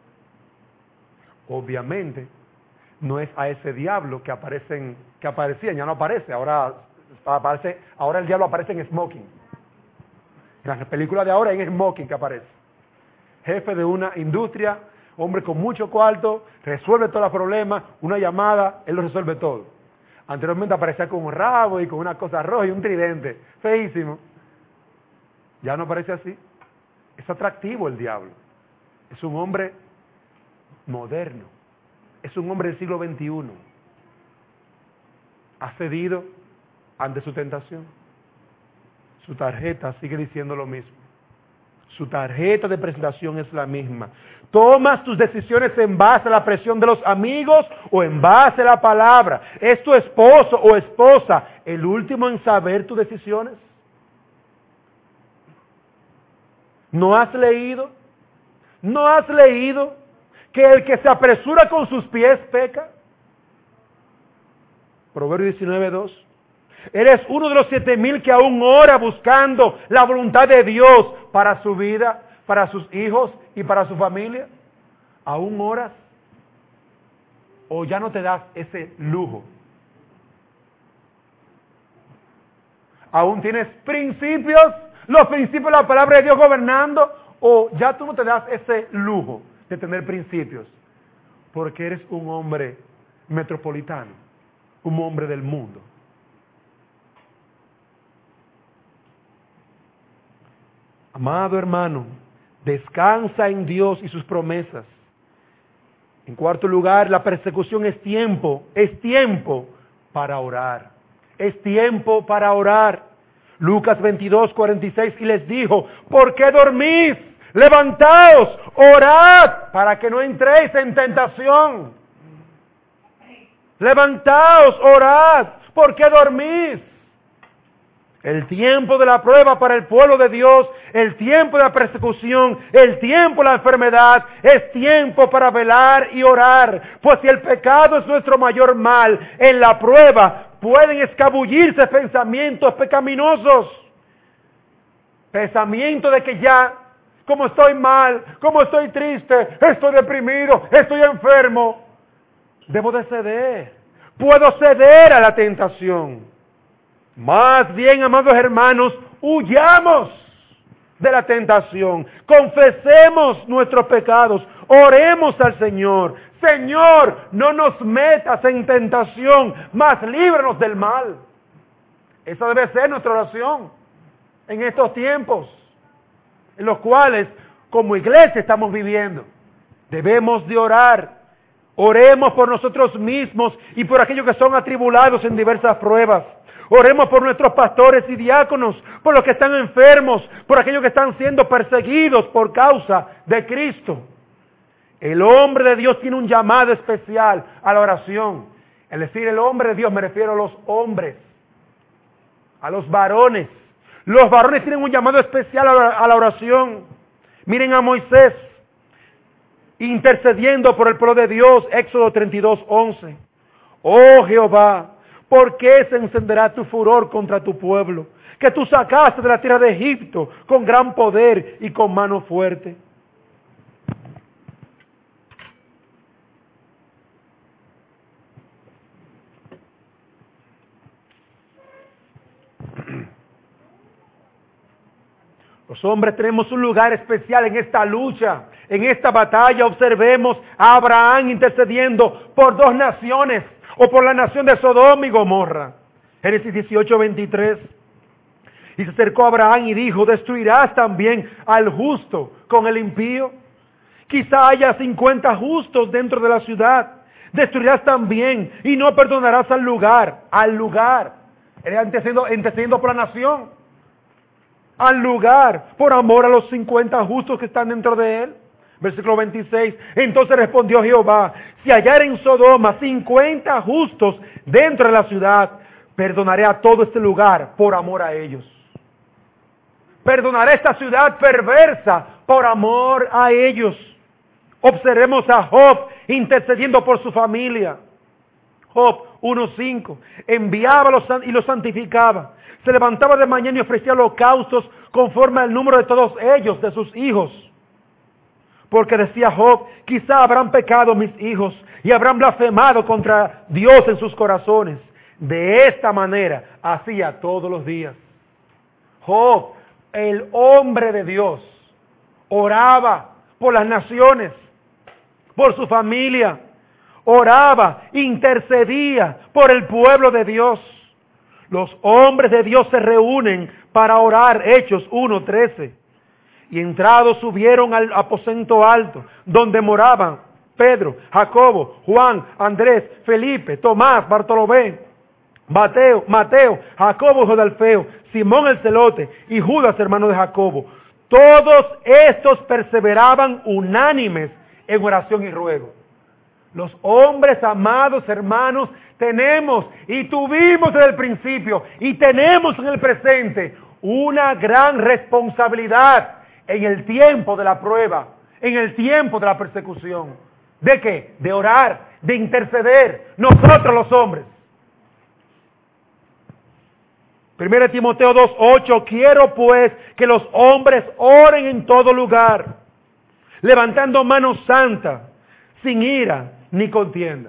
Obviamente, no es a ese diablo que aparecen, que aparecían, ya no aparece, ahora aparece, ahora el diablo aparece en smoking. En la película de ahora es en smoking que aparece. Jefe de una industria, hombre con mucho cuarto, resuelve todos los problemas, una llamada, él lo resuelve todo. Anteriormente aparecía con un rabo y con una cosa roja y un tridente, feísimo. Ya no aparece así. Es atractivo el diablo. Es un hombre moderno. Es un hombre del siglo veintiuno. Ha cedido ante su tentación. Su tarjeta sigue diciendo lo mismo. Su tarjeta de presentación es la misma. ¿Tomas tus decisiones en base a la presión de los amigos o en base a la palabra? ¿Es tu esposo o esposa el último en saber tus decisiones? ¿No has leído? ¿No has leído que el que se apresura con sus pies peca? Proverbio diecinueve dos. Eres uno de los siete mil que aún ora buscando la voluntad de Dios para su vida, para sus hijos y para su familia. ¿Aún oras? ¿O ya no te das ese lujo? ¿Aún tienes principios? ¿Los principios de la palabra de Dios gobernando? ¿O ya tú no te das ese lujo de tener principios? Porque eres un hombre metropolitano, un hombre del mundo. Amado hermano, descansa en Dios y sus promesas. En cuarto lugar, la persecución es tiempo, es tiempo para orar. Es tiempo para orar. Lucas veintidós, cuarenta y seis, y les dijo, ¿por qué dormís? Levantaos, orad, para que no entréis en tentación. Levantaos, orad, ¿por qué dormís? El tiempo de la prueba para el pueblo de Dios, el tiempo de la persecución, el tiempo de la enfermedad, es tiempo para velar y orar. Pues si el pecado es nuestro mayor mal, en la prueba pueden escabullirse pensamientos pecaminosos. Pensamiento de que ya, como estoy mal, como estoy triste, estoy deprimido, estoy enfermo, debo de ceder. Puedo ceder a la tentación. Más bien, amados hermanos, huyamos de la tentación, confesemos nuestros pecados, oremos al Señor. Señor, no nos metas en tentación, mas líbranos del mal. Esa debe ser nuestra oración en estos tiempos, en los cuales como iglesia estamos viviendo. Debemos de orar, oremos por nosotros mismos y por aquellos que son atribulados en diversas pruebas. Oremos por nuestros pastores y diáconos, por los que están enfermos, por aquellos que están siendo perseguidos por causa de Cristo. El hombre de Dios tiene un llamado especial a la oración. Es decir, el hombre de Dios, me refiero a los hombres, a los varones. Los varones tienen un llamado especial a la oración. Miren a Moisés intercediendo por el pueblo de Dios, Éxodo treinta y dos, once. Oh Jehová, ¿por qué se encenderá tu furor contra tu pueblo, que tú sacaste de la tierra de Egipto con gran poder y con mano fuerte? Los hombres tenemos un lugar especial en esta lucha, En esta batalla observemos a Abraham intercediendo por dos naciones, o por la nación de Sodoma y Gomorra. Génesis dieciocho, veintitrés. Y se acercó a Abraham y dijo, ¿destruirás también al justo con el impío? Quizá haya cincuenta justos dentro de la ciudad. Destruirás también y no perdonarás al lugar, al lugar. Él intercediendo, intercediendo por la nación. Al lugar, por amor a los cincuenta justos que están dentro de él. Versículo veintiséis. Entonces respondió Jehová, si hallar en Sodoma cincuenta justos dentro de la ciudad, perdonaré a todo este lugar por amor a ellos. Perdonaré esta ciudad perversa por amor a ellos. Observemos a Job intercediendo por su familia. Job uno cinco. Enviaba los, y los santificaba. Se levantaba de mañana y ofrecía holocaustos conforme al número de todos ellos, de sus hijos. Porque decía Job, quizá habrán pecado mis hijos y habrán blasfemado contra Dios en sus corazones. De esta manera hacía todos los días. Job, el hombre de Dios, oraba por las naciones, por su familia, oraba, intercedía por el pueblo de Dios. Los hombres de Dios se reúnen para orar, Hechos uno trece. Y entrados subieron al aposento alto, donde moraban Pedro, Jacobo, Juan, Andrés, Felipe, Tomás, Bartolomé, Mateo, Mateo, Jacobo, hijo de Alfeo, Simón el celote y Judas, hermano de Jacobo. Todos estos perseveraban unánimes en oración y ruego. Los hombres, amados hermanos, tenemos y tuvimos desde el principio y tenemos en el presente una gran responsabilidad en el tiempo de la prueba, en el tiempo de la persecución. ¿De qué? De orar, de interceder, nosotros los hombres. Primera Timoteo dos ocho, quiero pues que los hombres oren en todo lugar, levantando manos santas, sin ira ni contienda.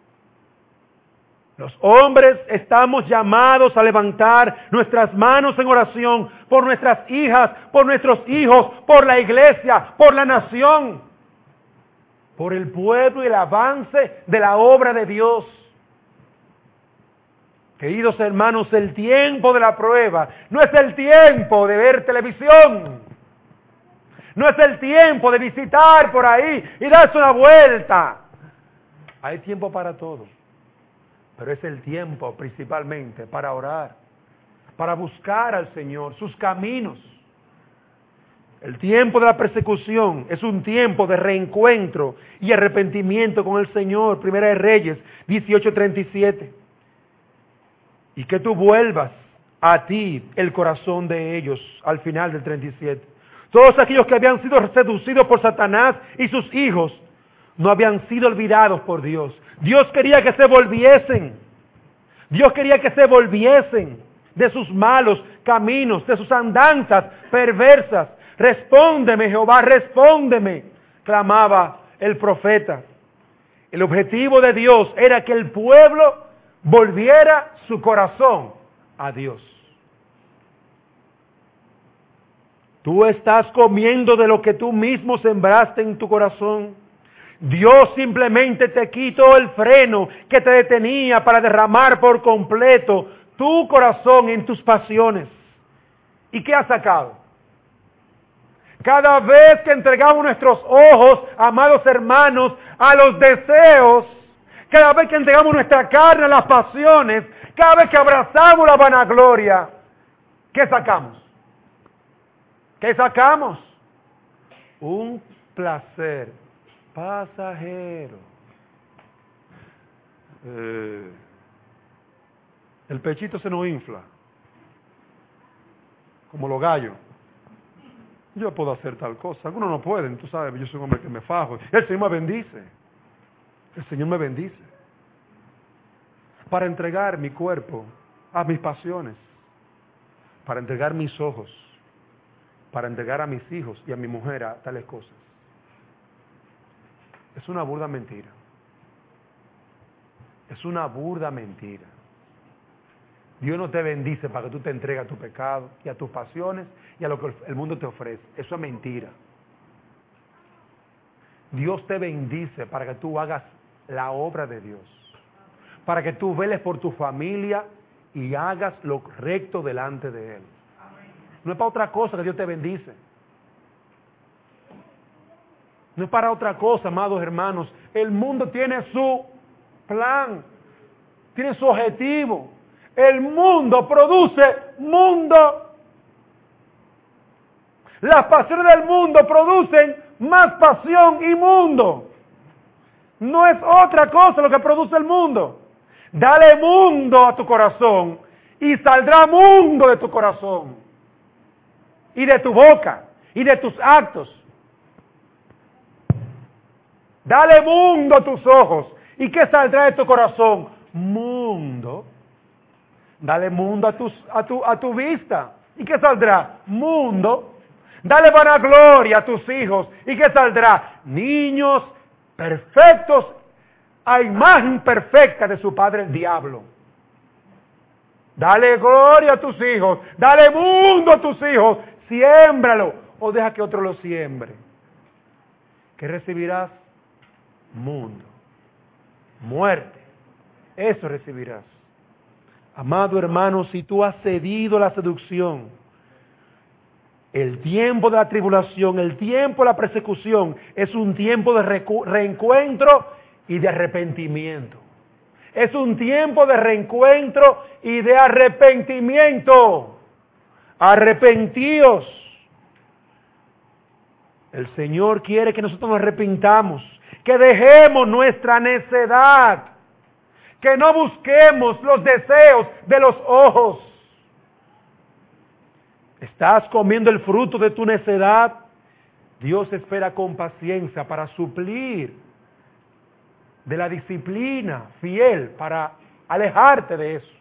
Los hombres estamos llamados a levantar nuestras manos en oración por nuestras hijas, por nuestros hijos, por la iglesia, por la nación, por el pueblo y el avance de la obra de Dios. Queridos hermanos, el tiempo de la prueba no es el tiempo de ver televisión. No es el tiempo de visitar por ahí y darse una vuelta. Hay tiempo para todo. Pero es el tiempo principalmente para orar, para buscar al Señor, sus caminos. El tiempo de la persecución es un tiempo de reencuentro y arrepentimiento con el Señor. Primera de Reyes dieciocho treinta y siete. Y que tú vuelvas a ti el corazón de ellos al final del treinta y siete. Todos aquellos que habían sido seducidos por Satanás y sus hijos no habían sido olvidados por Dios. Dios quería que se volviesen. Dios quería que se volviesen de sus malos caminos, de sus andanzas perversas. Respóndeme, Jehová, respóndeme, clamaba el profeta. El objetivo de Dios era que el pueblo volviera su corazón a Dios. Tú estás comiendo de lo que tú mismo sembraste en tu corazón. Dios simplemente te quitó el freno que te detenía para derramar por completo tu corazón en tus pasiones. ¿Y qué ha sacado? Cada vez que entregamos nuestros ojos, amados hermanos, a los deseos, cada vez que entregamos nuestra carne a las pasiones, cada vez que abrazamos la vanagloria, ¿qué sacamos? ¿Qué sacamos? Un placer pasajero. Eh, el pechito se nos infla, como los gallos. Yo puedo hacer tal cosa. Algunos no pueden, tú sabes, yo soy un hombre que me fajo. El Señor me bendice. El Señor me bendice. Para entregar mi cuerpo a mis pasiones. Para entregar mis ojos. Para entregar a mis hijos y a mi mujer a tales cosas. Es una burda mentira. Es una burda mentira. Dios no te bendice para que tú te entregues a tu pecado y a tus pasiones y a lo que el mundo te ofrece. Eso es mentira. Dios te bendice para que tú hagas la obra de Dios, para que tú veles por tu familia y hagas lo recto delante de Él. No es para otra cosa que Dios te bendice. No es para otra cosa, amados hermanos. El mundo tiene su plan, tiene su objetivo. El mundo produce mundo. Las pasiones del mundo producen más pasión y mundo. No es otra cosa lo que produce el mundo. Dale mundo a tu corazón y saldrá mundo de tu corazón y de tu boca y de tus actos. Dale mundo a tus ojos. ¿Y qué saldrá de tu corazón? Mundo. Dale mundo a, tus, a, tu, a tu vista. ¿Y qué saldrá? Mundo. Dale vanagloria a tus hijos. ¿Y qué saldrá? Niños perfectos a imagen perfecta de su padre el diablo. Dale gloria a tus hijos. Dale mundo a tus hijos. Siémbralo. O deja que otro lo siembre. ¿Qué recibirás? Mundo, muerte, eso recibirás. Amado hermano, si tú has cedido a la seducción, el tiempo de la tribulación, el tiempo de la persecución, es un tiempo de reencuentro y de arrepentimiento. Es un tiempo de reencuentro y de arrepentimiento. Arrepentíos. El Señor quiere que nosotros nos arrepintamos. Que dejemos nuestra necedad, que no busquemos los deseos de los ojos. ¿Estás comiendo el fruto de tu necedad? Dios espera con paciencia para suplir de la disciplina fiel, para alejarte de eso.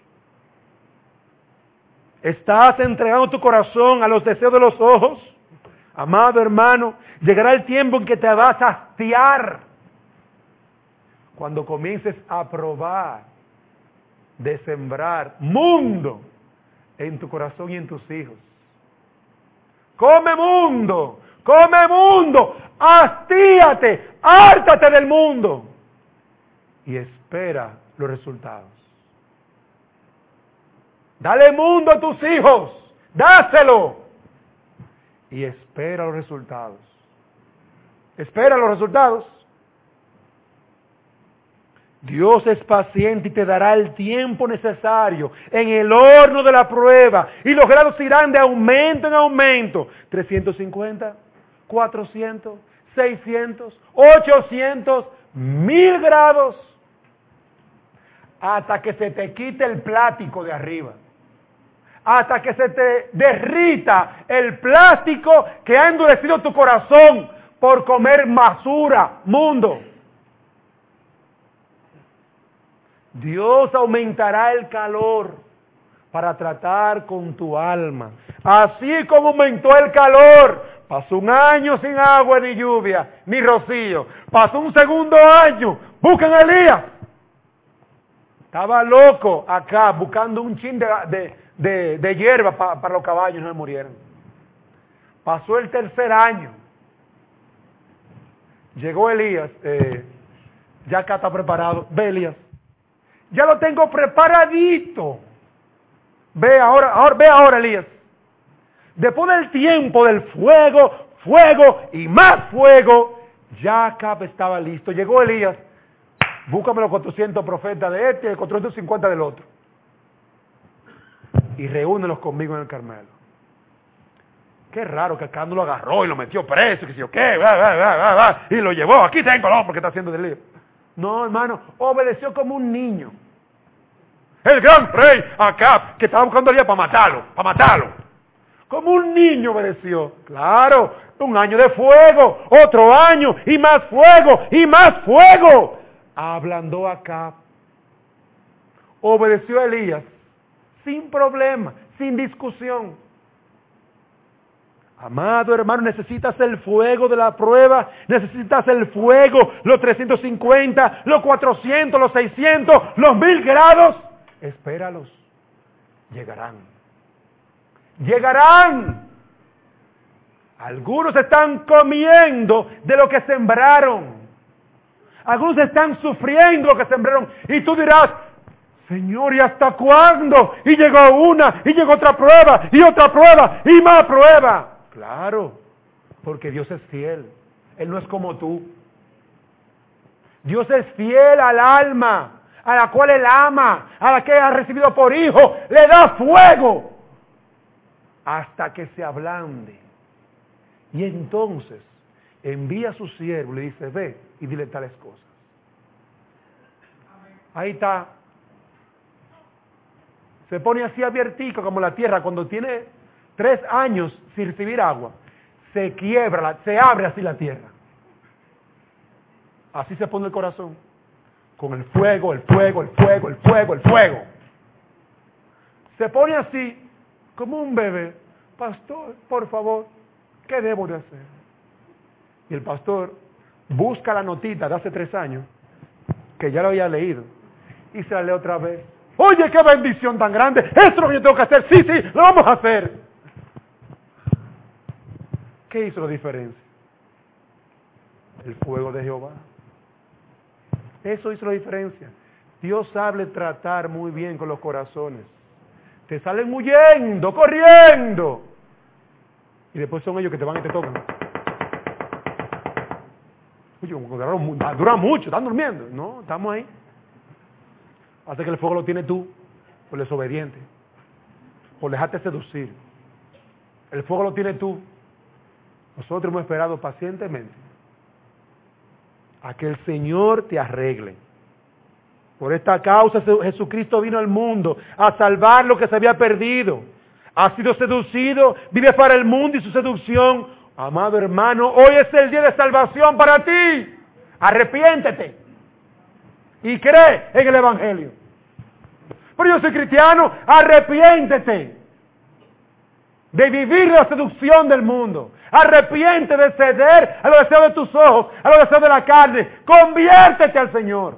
¿Estás entregando tu corazón a los deseos de los ojos? Amado hermano, llegará el tiempo en que te vas a hastiar cuando comiences a probar de sembrar mundo en tu corazón y en tus hijos. Come mundo, come mundo, hastíate, hártate del mundo y espera los resultados. Dale mundo a tus hijos, dáselo y espera los resultados. Espera los resultados. Dios es paciente y te dará el tiempo necesario en el horno de la prueba. Y los grados irán de aumento en aumento. trescientos cincuenta, cuatrocientos, seiscientos, ochocientos, mil grados. Hasta que se te quite el plástico de arriba. Hasta que se te derrita el plástico que ha endurecido tu corazón por comer basura, mundo. Dios aumentará el calor para tratar con tu alma. Así como aumentó el calor, pasó un año sin agua ni lluvia, ni rocío. Pasó un segundo año, buscan a Elías. Estaba loco acá buscando un chin de, de, de, de hierba pa, para los caballos, no se murieron. Pasó el tercer año. Llegó Elías, eh, ya acá está preparado. Ve Elías. Ya lo tengo preparadito. Ve ahora, ahora, ve ahora, Elías. Después del tiempo del fuego, fuego y más fuego, ya acá estaba listo. Llegó Elías. Búscame los cuatrocientos profetas de este y los cuatrocientos cincuenta del otro. Y reúnelos conmigo en el Carmelo. Qué raro que acá no lo agarró y lo metió preso, que si yo qué, va, va, va, va, va, y lo llevó. Aquí tengo el hombre que está haciendo del lío. No, hermano, obedeció como un niño. El gran rey Acab, que estaba buscando a Elías para matarlo, para matarlo. Como un niño obedeció. Claro, un año de fuego, otro año, y más fuego, y más fuego. Ablandó Acab. Obedeció a Elías, sin problema, sin discusión. Amado hermano, necesitas el fuego de la prueba, necesitas el fuego, los trescientos cincuenta, los cuatrocientos, los seiscientos, los mil grados. Espéralos, llegarán. Llegarán. Algunos están comiendo de lo que sembraron. Algunos están sufriendo lo que sembraron. Y tú dirás, Señor, ¿y hasta cuándo? Y llegó una, y llegó otra prueba, y otra prueba, y más prueba. Claro, porque Dios es fiel. Él no es como tú. Dios es fiel al alma, a la cual Él ama, a la que ha recibido por hijo. Le da fuego hasta que se ablande. Y entonces envía a su siervo y le dice, ve y dile tales cosas. Ahí está. Se pone así abiertico como la tierra cuando tiene tres años sin recibir agua. Se quiebra, se abre así la tierra. Así se pone el corazón. Con el fuego, el fuego, el fuego, el fuego, el fuego. Se pone así como un bebé. Pastor, por favor, ¿qué debo de hacer? Y el pastor busca la notita de hace tres años, que ya lo había leído, y se la lee otra vez. Oye, qué bendición tan grande. Esto es lo que yo tengo que hacer. Sí, sí, lo vamos a hacer. ¿Qué hizo la diferencia? El fuego de Jehová. Eso hizo la diferencia. Dios sabe tratar muy bien con los corazones. Te salen huyendo, corriendo. Y después son ellos que te van y te tocan. Oye, como duraron, dura mucho, están durmiendo. No, estamos ahí. Hasta que el fuego lo tienes tú, por desobediente, por dejarte seducir. El fuego lo tienes tú. Nosotros hemos esperado pacientemente a que el Señor te arregle. Por esta causa Jesucristo vino al mundo a salvar lo que se había perdido. Ha sido seducido, vive para el mundo y su seducción. Amado hermano, hoy es el día de salvación para ti. Arrepiéntete y cree en el Evangelio. Pero yo soy cristiano, arrepiéntete de vivir la seducción del mundo. Arrepiéntete de ceder a los deseos de tus ojos, a los deseos de la carne. Conviértete al Señor.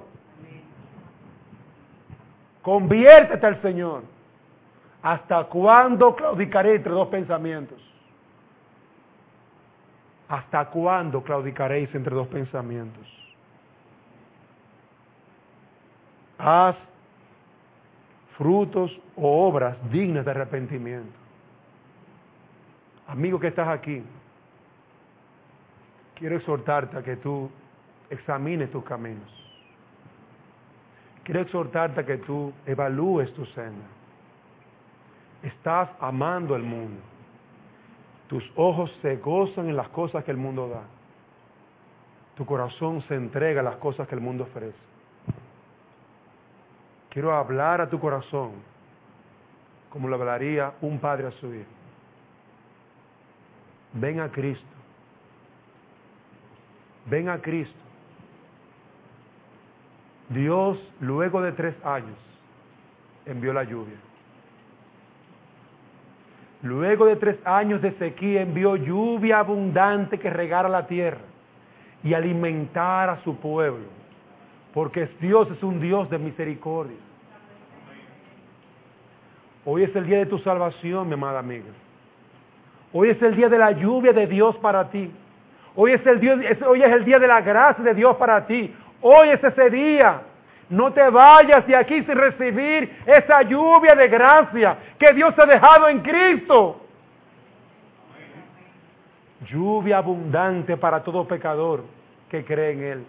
Conviértete al Señor. ¿Hasta cuándo claudicaré entre dos pensamientos? ¿Hasta cuándo claudicaréis entre dos pensamientos? Haz frutos o obras dignas de arrepentimiento. Amigo que estás aquí, quiero exhortarte a que tú examines tus caminos. Quiero exhortarte a que tú evalúes tu senda. Estás amando el mundo. Tus ojos se gozan en las cosas que el mundo da. Tu corazón se entrega a las cosas que el mundo ofrece. Quiero hablar a tu corazón como lo hablaría un padre a su hijo. Ven a Cristo. Ven a Cristo. Dios, luego de tres años, envió la lluvia. Luego de tres años de sequía, envió lluvia abundante que regara la tierra y alimentara a su pueblo. Porque Dios es un Dios de misericordia. Hoy es el día de tu salvación, mi amada amiga. Hoy es el día de la lluvia de Dios para ti. Hoy es el día, hoy es el día de la gracia de Dios para ti. Hoy es ese día. No te vayas de aquí sin recibir esa lluvia de gracia que Dios ha dejado en Cristo. Lluvia abundante para todo pecador que cree en Él.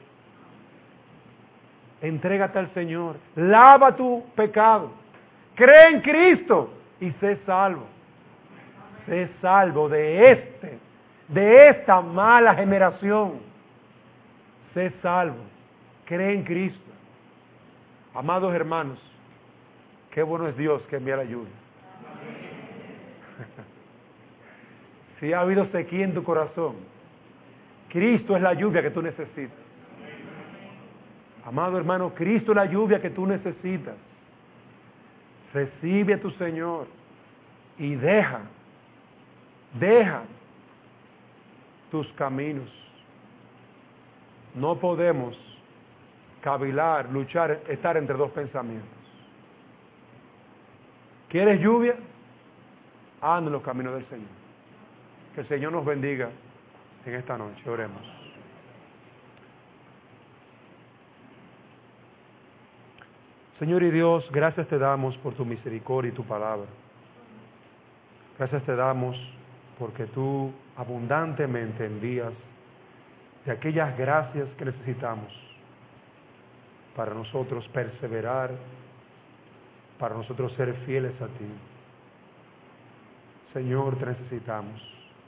Entrégate al Señor. Lava tu pecado. Cree en Cristo y sé salvo. Sé salvo de este, de esta mala generación. Sé salvo. Cree en Cristo. Amados hermanos, qué bueno es Dios que envía la lluvia. Si ha habido sequía en tu corazón, Cristo es la lluvia que tú necesitas. Amado hermano, Cristo es la lluvia que tú necesitas. Recibe a tu Señor y deja, deja tus caminos. No podemos cavilar, luchar, estar entre dos pensamientos. ¿Quieres lluvia? Anda en los caminos del Señor. Que el Señor nos bendiga en esta noche. Oremos. Señor y Dios, gracias te damos por tu misericordia y tu palabra. Gracias te damos porque tú abundantemente envías de aquellas gracias que necesitamos para nosotros perseverar, para nosotros ser fieles a ti. Señor, te necesitamos.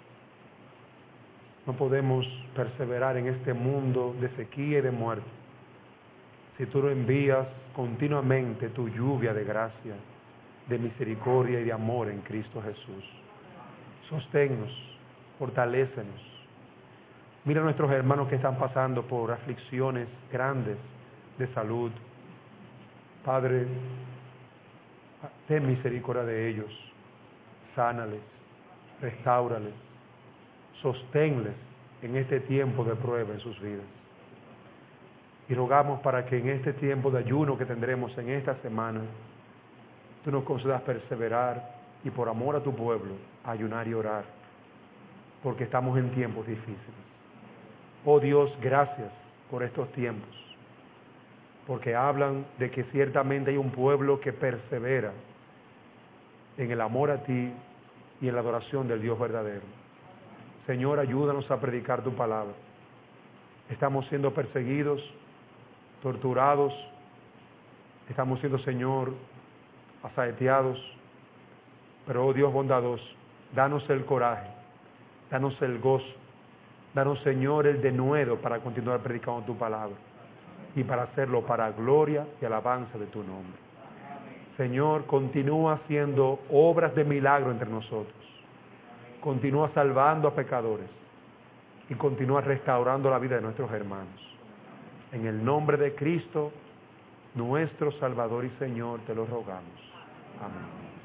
No podemos perseverar en este mundo de sequía y de muerte si tú no envías continuamente tu lluvia de gracia, de misericordia y de amor en Cristo Jesús. Sosténnos, fortalécenos. Mira a nuestros hermanos que están pasando por aflicciones grandes de salud. Padre, ten misericordia de ellos. Sánales, restáurales, sosténles en este tiempo de prueba en sus vidas. Y rogamos para que en este tiempo de ayuno que tendremos en esta semana, tú nos concedas perseverar y por amor a tu pueblo, ayunar y orar, porque estamos en tiempos difíciles. Oh Dios, gracias por estos tiempos, porque hablan de que ciertamente hay un pueblo que persevera en el amor a ti y en la adoración del Dios verdadero. Señor, ayúdanos a predicar tu palabra. Estamos siendo perseguidos, torturados, estamos siendo, Señor, asaeteados, pero, oh Dios bondadoso, danos el coraje, danos el gozo, danos, Señor, el denuedo para continuar predicando tu palabra y para hacerlo para gloria y alabanza de tu nombre. Señor, continúa haciendo obras de milagro entre nosotros, continúa salvando a pecadores y continúa restaurando la vida de nuestros hermanos. En el nombre de Cristo, nuestro Salvador y Señor, te lo rogamos. Amén.